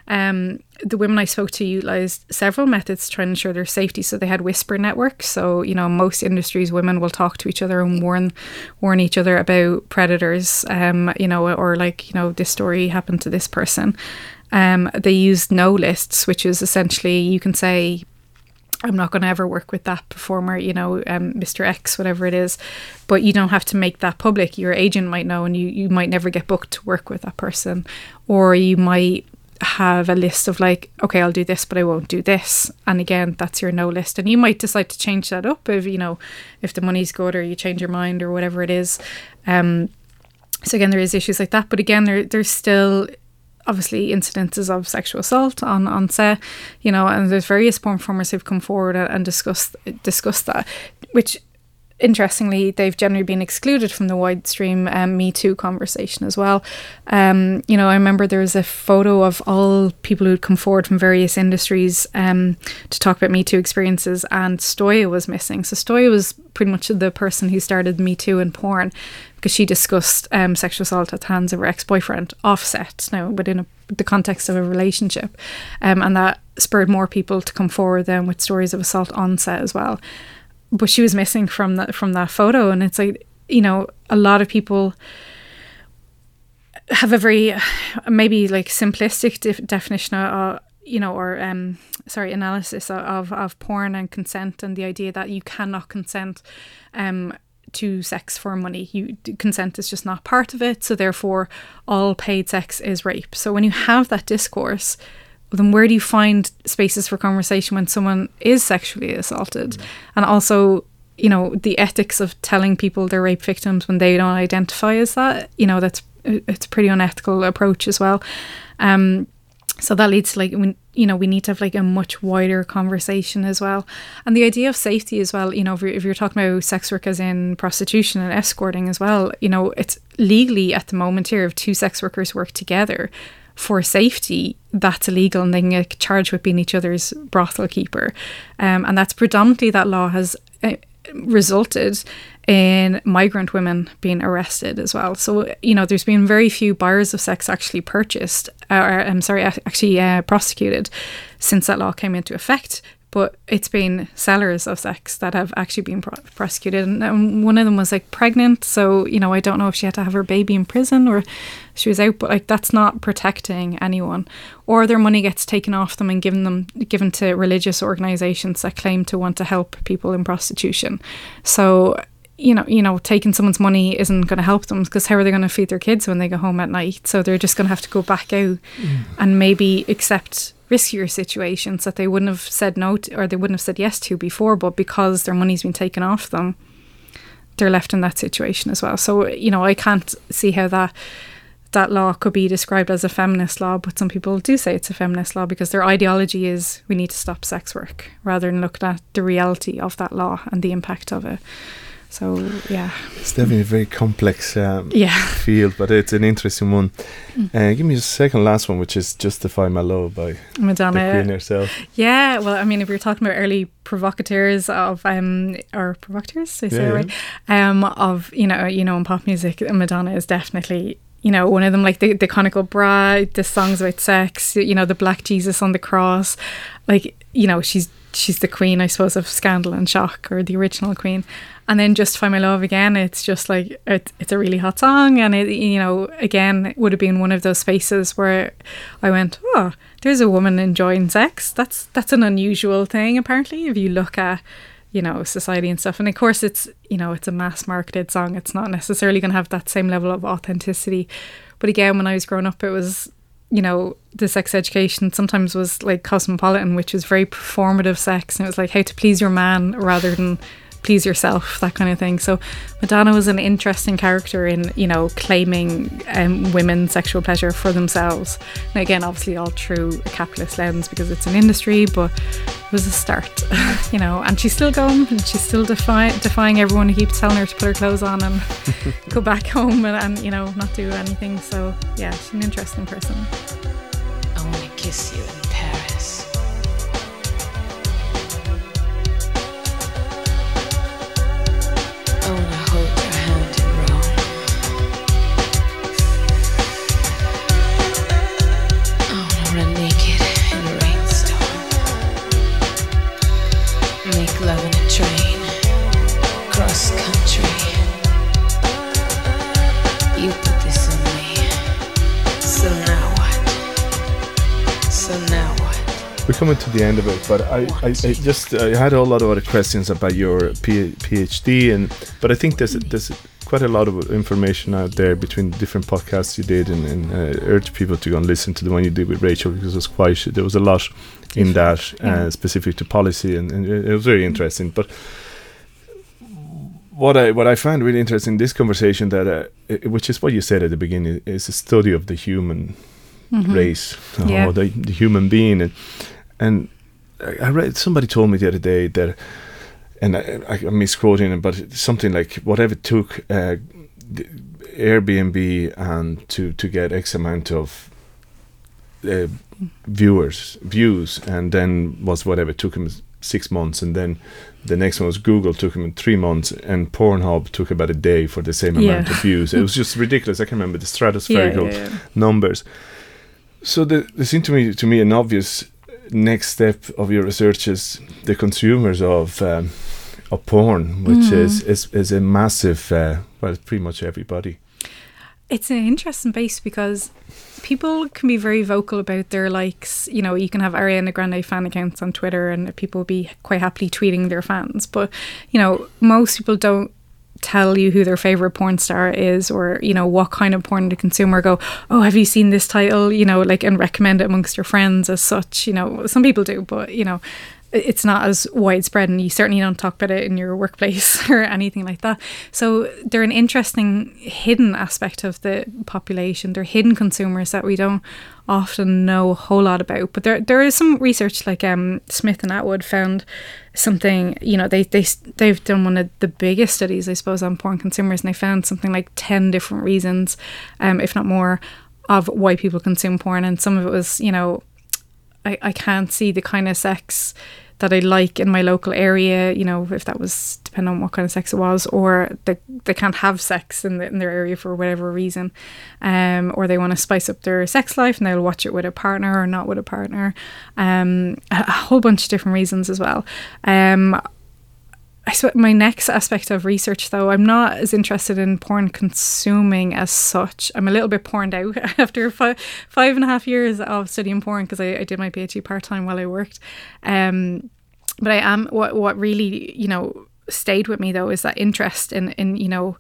The women I spoke to utilised several methods to try and ensure their safety. So they had whisper networks. So, you know, most industries, women will talk to each other and warn each other about predators, you know, or like, you know, this story happened to this person. They used no lists, which is essentially, you can say, I'm not going to ever work with that performer, you know, Mr. X, whatever it is. But you don't have to make that public. Your agent might know, and you might never get booked to work with that person. Or you might have a list of like, okay, I'll do this, but I won't do this. And again, that's your no list. And you might decide to change that up if, you know, if the money's good, or you change your mind, or whatever it is. So again, there is issues like that. But again, there's still obviously incidences of sexual assault on set, you know, and there's various porn performers who've come forward and discussed that, which interestingly, they've generally been excluded from the widestream Me Too conversation as well. You know, I remember there was a photo of all people who'd come forward from various industries to talk about Me Too experiences, and Stoya was missing. So Stoya was pretty much the person who started Me Too in porn, because she discussed sexual assault at the hands of her ex-boyfriend, offset, now within the context of a relationship. And that spurred more people to come forward then with stories of assault on set as well. But she was missing from that photo. And it's like, you know, a lot of people have a very maybe like simplistic definition of, you know, or analysis of porn and consent, and the idea that you cannot consent to sex for money. Consent is just not part of it, so therefore all paid sex is rape. So when you have that discourse, then where do you find spaces for conversation when someone is sexually assaulted? And also, you know, the ethics of telling people they're rape victims when they don't identify as that, you know, it's a pretty unethical approach as well. So that leads to like, you know, we need to have like a much wider conversation as well. And the idea of safety as well, you know, if you're talking about sex work as in prostitution and escorting as well, you know, it's legally at the moment here, if two sex workers work together for safety, that's illegal, and they can get charged with being each other's brothel keeper. And that's predominantly, that law has resulted in migrant women being arrested as well. So, you know, there's been very few buyers of sex actually prosecuted since that law came into effect. But it's been sellers of sex that have actually been prosecuted. And one of them was like pregnant. So, you know, I don't know if she had to have her baby in prison or she was out, but like that's not protecting anyone. Or their money gets taken off them and given to religious organisations that claim to want to help people in prostitution. So, you know, taking someone's money isn't going to help them, because how are they going to feed their kids when they go home at night? So they're just going to have to go back out and maybe accept riskier situations that they wouldn't have said no to, or they wouldn't have said yes to before, but because their money's been taken off them, they're left in that situation as well. So, you know, I can't see how that law could be described as a feminist law, but some people do say it's a feminist law because their ideology is we need to stop sex work, rather than looking at the reality of that law and the impact of it. So, yeah. It's definitely a very complex field, but it's an interesting one. Give me a second last one, which is Justify My Love by Madonna. The Queen herself. Yeah, well, I mean, if you're talking about early provocateurs of, or provocateurs, I say it right, of, you know, in pop music, Madonna is definitely, you know, one of them, like the Conical Bride, the songs about sex, you know, the Black Jesus on the cross, like, you know, she's the queen, I suppose, of Scandal and Shock, or the original queen. And then Justify My Love again, it's just like, it's a really hot song, and it, you know, again, it would have been one of those spaces where I went, oh, there's a woman enjoying sex. That's an unusual thing, apparently, if you look at, you know, society and stuff. And of course, it's, you know, it's a mass marketed song. It's not necessarily going to have that same level of authenticity. But again, when I was growing up, it was, you know, the sex education sometimes was like Cosmopolitan, which was very performative sex, and it was like how to please your man rather than please yourself, that kind of thing. So Madonna was an interesting character in, you know, claiming women's sexual pleasure for themselves. And again, obviously all through a capitalist lens, because it's an industry, but it was a start, you know. And she's still going, and she's still defying everyone who keeps telling her to put her clothes on and go back home and, you know, not do anything. So yeah, she's an interesting person. I want to kiss you in Paris. I want to hold your hand in Rome. I want to run naked in a rainstorm. Make love in a train, cross country. You put this in me. So now what? So now what? We're coming to the end of it, but I had a lot of other questions about your PhD, but I think there's quite a lot of information out there between the different podcasts you did, and urge people to go and listen to the one you did with Rachel, because there was a lot in that specific to policy, and it was very interesting. But what I found really interesting in this conversation, that which is what you said at the beginning, is a study of the human race, or the human being, and I read, somebody told me the other day that, and I'm misquoting it, but something like whatever it took the Airbnb and to get X amount of views, and then was whatever it took him 6 months, and then the next one was Google, took him 3 months, and Pornhub took about a day for the same amount of views. It was just ridiculous. I can remember the stratospherical numbers. So there seemed to me an obvious next step of your research is the consumers of porn, which is a massive, well, pretty much everybody. It's an interesting base because people can be very vocal about their likes. You know, you can have Ariana Grande fan accounts on Twitter and people will be quite happily tweeting their fans. But, you know, most people don't tell you who their favourite porn star is, or, you know, what kind of porn to consume, or go, oh, have you seen this title, you know, like, and recommend it amongst your friends as such. You know, some people do, but, you know, it's not as widespread, and you certainly don't talk about it in your workplace or anything like that. So they're an interesting hidden aspect of the population. They're hidden consumers that we don't often know a whole lot about. But there is some research, like Smith and Atwood found something, you know, they've done one of the biggest studies, I suppose, on porn consumers, and they found something like 10 different reasons, if not more, of why people consume porn. And some of it was, you know, I can't see the kind of sex that I like in my local area, you know, if that was depending on what kind of sex it was, or they can't have sex in their area for whatever reason, or they want to spice up their sex life and they'll watch it with a partner or not with a partner, a whole bunch of different reasons as well. I suppose my next aspect of research, though, I'm not as interested in porn consuming as such. I'm a little bit porned out after 5.5 years of studying porn, because I did my PhD part-time while I worked. But I am, what really, you know, stayed with me, though, is that interest in you know,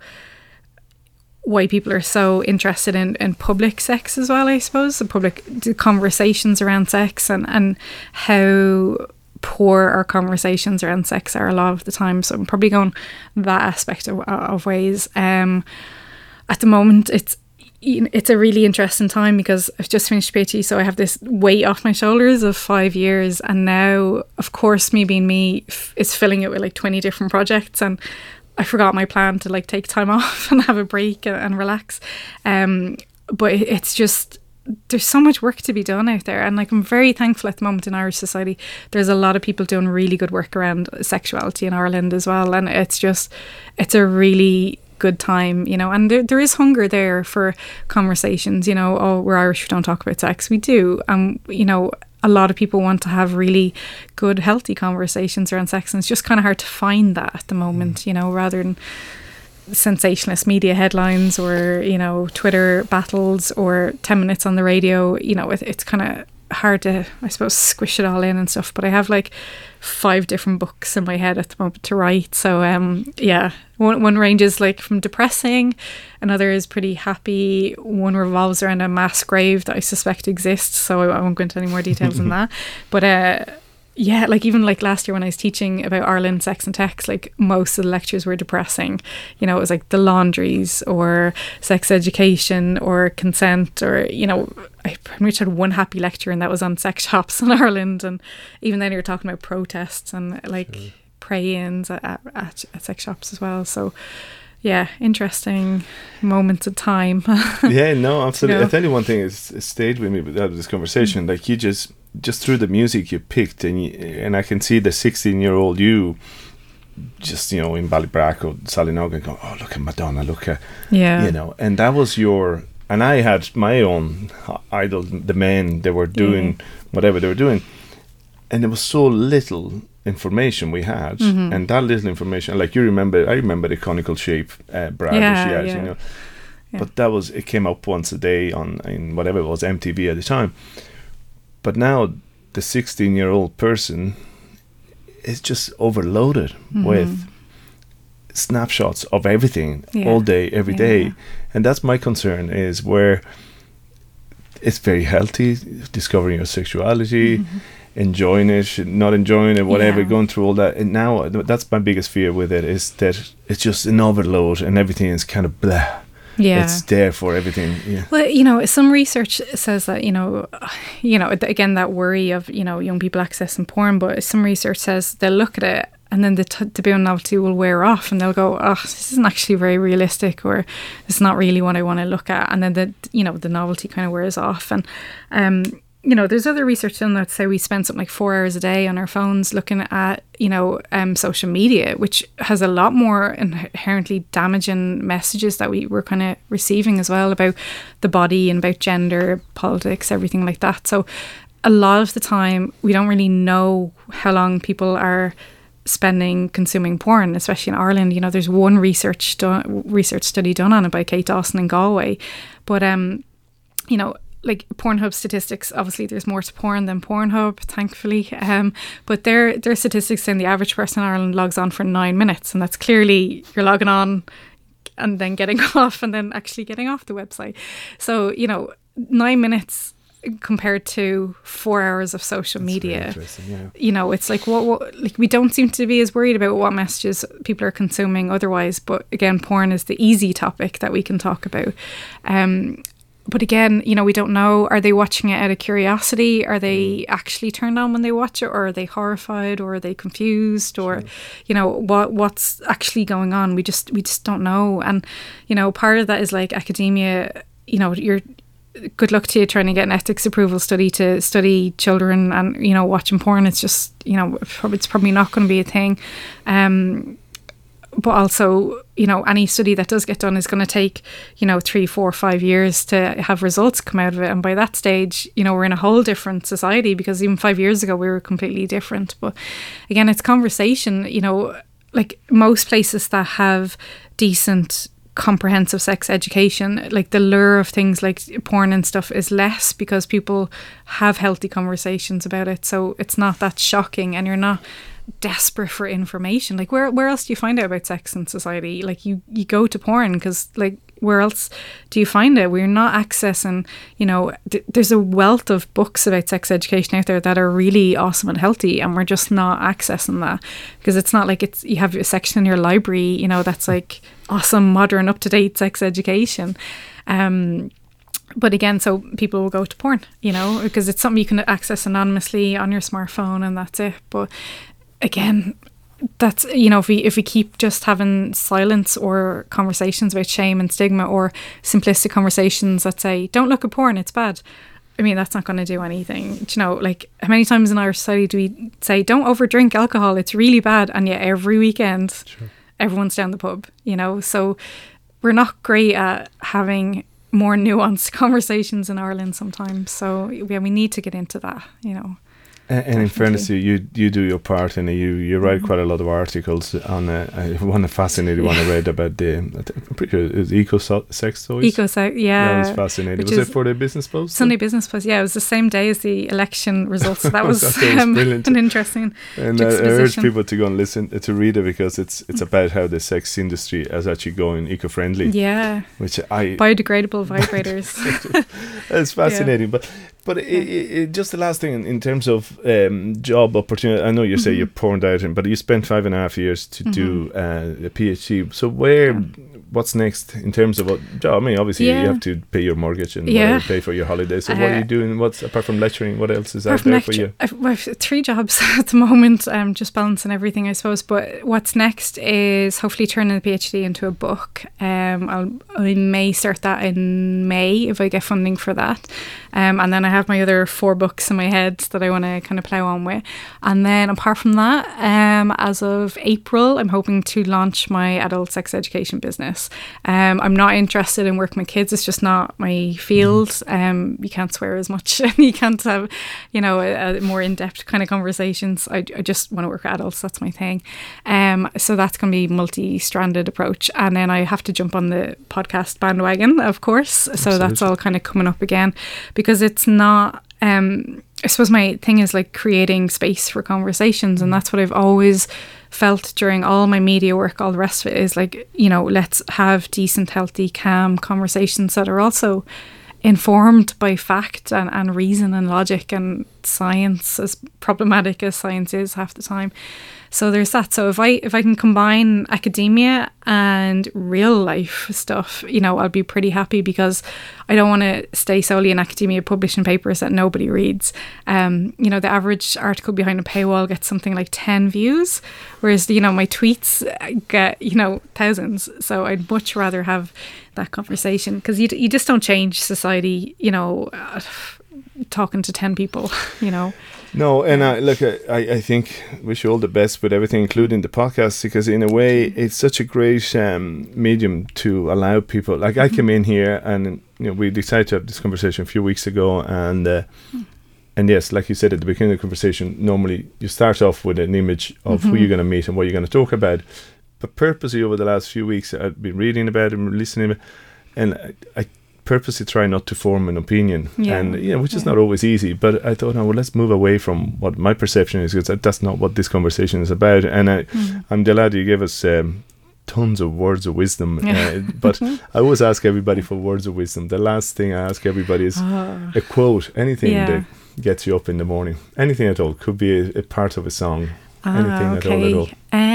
why people are so interested in public sex as well, I suppose, the conversations around sex, and how poor our conversations around sex are a lot of the time. So I'm probably going that aspect of ways. At the moment, it's a really interesting time, because I've just finished PhD, so I have this weight off my shoulders of 5 years, and now, of course, me being me is filling it with like 20 different projects, and I forgot my plan to like take time off and have a break and relax. But it's just, there's so much work to be done out there, and like I'm very thankful at the moment in Irish society there's a lot of people doing really good work around sexuality in Ireland as well, and it's a really good time, you know, and there is hunger there for conversations, you know. Oh, we're Irish, we don't talk about sex. We do, you know, a lot of people want to have really good, healthy conversations around sex, and it's just kind of hard to find that at the moment, you know, rather than sensationalist media headlines or, you know, Twitter battles or 10 minutes on the radio. You know, it's kind of hard to, I suppose, squish it all in and stuff. But I have like 5 different books in my head at the moment to write. So yeah, one ranges like from depressing, another is pretty happy, one revolves around a mass grave that I suspect exists, so I won't go into any more details than that. But yeah, like even like last year when I was teaching about Ireland sex and text, like most of the lectures were depressing. You know, it was like the laundries or sex education or consent, or, you know, I pretty much had one happy lecture, and that was on sex shops in Ireland. And even then you're talking about protests and like pray-ins at sex shops as well. So yeah, interesting moments of time. Yeah, no, absolutely. You know? I tell you one thing, it stayed with me out of this conversation. Like you just through the music you picked, and I can see the 16-year-old you just, you know, in Ballybrack or Sallynogan going, oh, look at Madonna, look at, yeah, you know, and that was your, and I had my own idol, the men, they were doing whatever they were doing, and there was so little information we had, and that little information, like I remember the conical shape bra that she had, you know, but that was, it came up once a day in whatever it was, MTV at the time. But now the 16-year-old person is just overloaded with snapshots of everything all day, every day. And that's my concern, is where it's very healthy, discovering your sexuality, enjoying it, not enjoying it, whatever, going through all that. And now that's my biggest fear with it, is that it's just an overload and everything is kind of blah. Yeah, it's there for everything. Yeah. Well, you know, some research says that, you know, again, that worry of, you know, young people accessing porn, but some research says they'll look at it and then the taboo novelty will wear off, and they'll go, oh, this isn't actually very realistic, or it's not really what I want to look at, and then the novelty kind of wears off. And you know, there's other research done that say we spend something like 4 hours a day on our phones looking at, you know, social media, which has a lot more inherently damaging messages that we're kind of receiving as well, about the body and about gender, politics, everything like that. So a lot of the time we don't really know how long people are spending consuming porn, especially in Ireland. You know, there's one research study done on it by Kate Dawson in Galway. But, you know, like Pornhub statistics, obviously there's more to porn than Pornhub, thankfully. But their statistics saying the average person in Ireland logs on for 9 minutes, and that's clearly you're logging on and then getting off and then actually getting off the website. So, you know, 9 minutes compared to 4 hours of social media. You know, it's like what like we don't seem to be as worried about what messages people are consuming otherwise. But again, porn is the easy topic that we can talk about. But again, you know, we don't know, are they watching it out of curiosity? Are they actually turned on when they watch it? Or are they horrified? Or are they confused? Or, you know, what's actually going on? We just don't know. And, you know, part of that is like academia, you know, good luck to you trying to get an ethics approval study to study children and, you know, watching porn. It's just, you know, it's probably not going to be a thing. But also, you know, any study that does get done is going to take, you know, 3, 4, 5 years to have results come out of it. And by that stage, you know, we're in a whole different society, because even 5 years ago, we were completely different. But again, it's conversation, you know, like most places that have decent comprehensive sex education, like the lure of things like porn and stuff is less, because people have healthy conversations about it. So it's not that shocking, and you're not desperate for information. Like where else do you find out about sex in society? Like you go to porn, because like where else do you find it? We're not accessing, you know, there's a wealth of books about sex education out there that are really awesome and healthy, and we're just not accessing that, because it's not like you have a section in your library, you know, that's like awesome, modern, up-to-date sex education. But again, so people will go to porn, you know, because it's something you can access anonymously on your smartphone, and that's it. But again, that's, you know, if we keep just having silence or conversations about shame and stigma, or simplistic conversations that say, don't look at porn, it's bad. I mean, that's not going to do anything. Do you know, like, how many times in our society do we say, don't overdrink alcohol, it's really bad, and yet every weekend everyone's down the pub, you know? So we're not great at having more nuanced conversations in Ireland sometimes. So yeah, we need to get into that, you know. And in fairness to you, you do your part, and you write quite a lot of articles on one fascinating one I read about I'm pretty sure it was eco-sex toys. Eco-sex, yeah. That was fascinating. Was it for the Business Post? Sunday Business Post, yeah. It was the same day as the election results. So that was, brilliant. An interesting And I urge people to go and listen, to read it, because it's about how the sex industry is actually going eco-friendly. Yeah. Which I... Biodegradable vibrators. It's fascinating. Yeah. But it, just the last thing in terms of job opportunity, I know you say you're pouring out, but you spent 5.5 years to do a PhD. So what's next in terms of what job? I mean, obviously you have to pay your mortgage and pay for your holidays. So what are you doing? What's, apart from lecturing, what else is out there for you? I have 3 jobs at the moment. I'm just balancing everything, I suppose. But what's next is hopefully turning the PhD into a book. I may start that in May if I get funding for that. And then I have my other 4 books in my head that I want to kind of plough on with. And then apart from that, as of April, I'm hoping to launch my adult sex education business. I'm not interested in working with kids. It's just not my field. You can't swear as much. You can't have, you know, a more in-depth kind of conversations. I just want to work with adults. That's my thing. So that's going to be multi-stranded approach. And then I have to jump on the podcast bandwagon, of course. So absolutely. That's all kind of coming up again, because it's not, I suppose my thing is like creating space for conversations, and that's what I've always felt during all my media work. All the rest of it is like, you know, let's have decent, healthy, calm conversations that are also informed by fact and reason and logic and science, as problematic as science is half the time. So there's that. So if I can combine academia and real life stuff, you know, I'll be pretty happy, because I don't want to stay solely in academia publishing papers that nobody reads. You know, the average article behind a paywall gets something like 10 views, whereas, you know, my tweets get, you know, thousands. So I'd much rather have that conversation, because you just don't change society, you know, talking to 10 people, you know. No, and I think wish you all the best with everything, including the podcast, because in a way it's such a great medium to allow people. Like I came in here, and you know, we decided to have this conversation a few weeks ago, and yes, like you said at the beginning of the conversation, normally you start off with an image of who you're going to meet and what you're going to talk about. But purposely over the last few weeks, I've been reading about it and listening, and I purposely try not to form an opinion, and you know, which is not always easy. But I thought, well, let's move away from what my perception is, because that's not what this conversation is about. And I'm delighted you gave us tons of words of wisdom. But I always ask everybody for words of wisdom. The last thing I ask everybody is a quote, anything that gets you up in the morning, anything at all. Could be a part of a song, anything at all.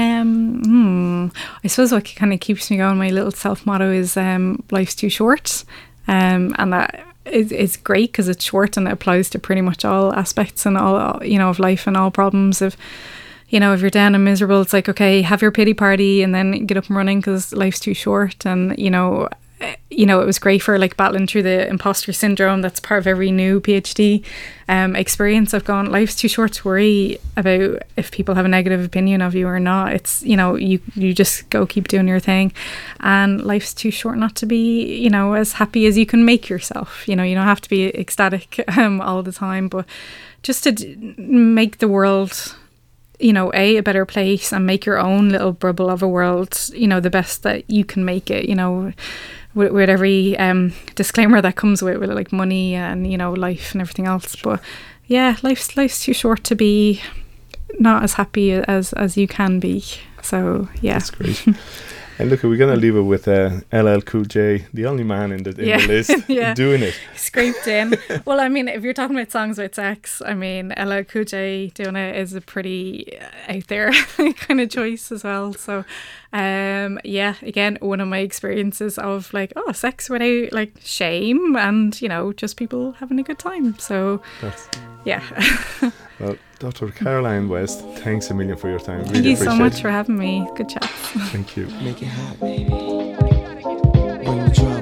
I suppose what kind of keeps me going, my little self motto is life's too short. And that is great, because it's short and it applies to pretty much all aspects and all, you know, of life and all problems. If, you know, if you're down and miserable, it's like, okay, have your pity party and then get up and running, because life's too short. And, you know, you know, it was great for like battling through the imposter syndrome that's part of every new PhD experience. I've gone, life's too short to worry about if people have a negative opinion of you or not. It's, you know, you just go keep doing your thing, and life's too short not to be, you know, as happy as you can make yourself. You know, you don't have to be ecstatic all the time, but just to make the world, you know, a better place, and make your own little bubble of a world, you know, the best that you can make it, you know, with every disclaimer that comes with like money and, you know, life and everything else. But yeah, life's too short to be not as happy as you can be. So yeah, that's great. And look, we're gonna leave it with LL Cool J, the only man in the list doing it. Scraped in. Well, I mean, if you're talking about songs with sex, I mean, LL Cool J doing it is a pretty out there kind of choice as well. So, yeah, again, one of my experiences of like, sex without like shame, and, you know, just people having a good time. So, yeah. Well, Dr. Caroline West, thanks a million for your time. Really Thank you so much for having me. Good chat. Thank you. Make it hot, baby. Bring the drama.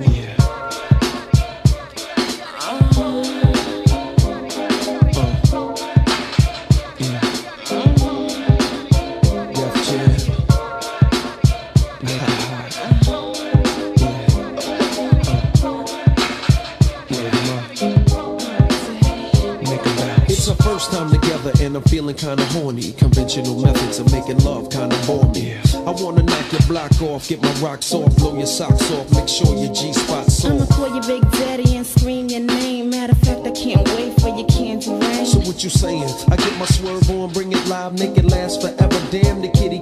First time together and I'm feeling kinda horny. Conventional methods of making love kinda bore me. I wanna knock your block off, get my rocks off, blow your socks off, make sure your G-spot's I'ma soft. call you Big Daddy and scream your name. Matter of fact, I can't wait for your candy rain. So what you saying? I get my swerve on, bring it live, make it last forever. Damn, the kitty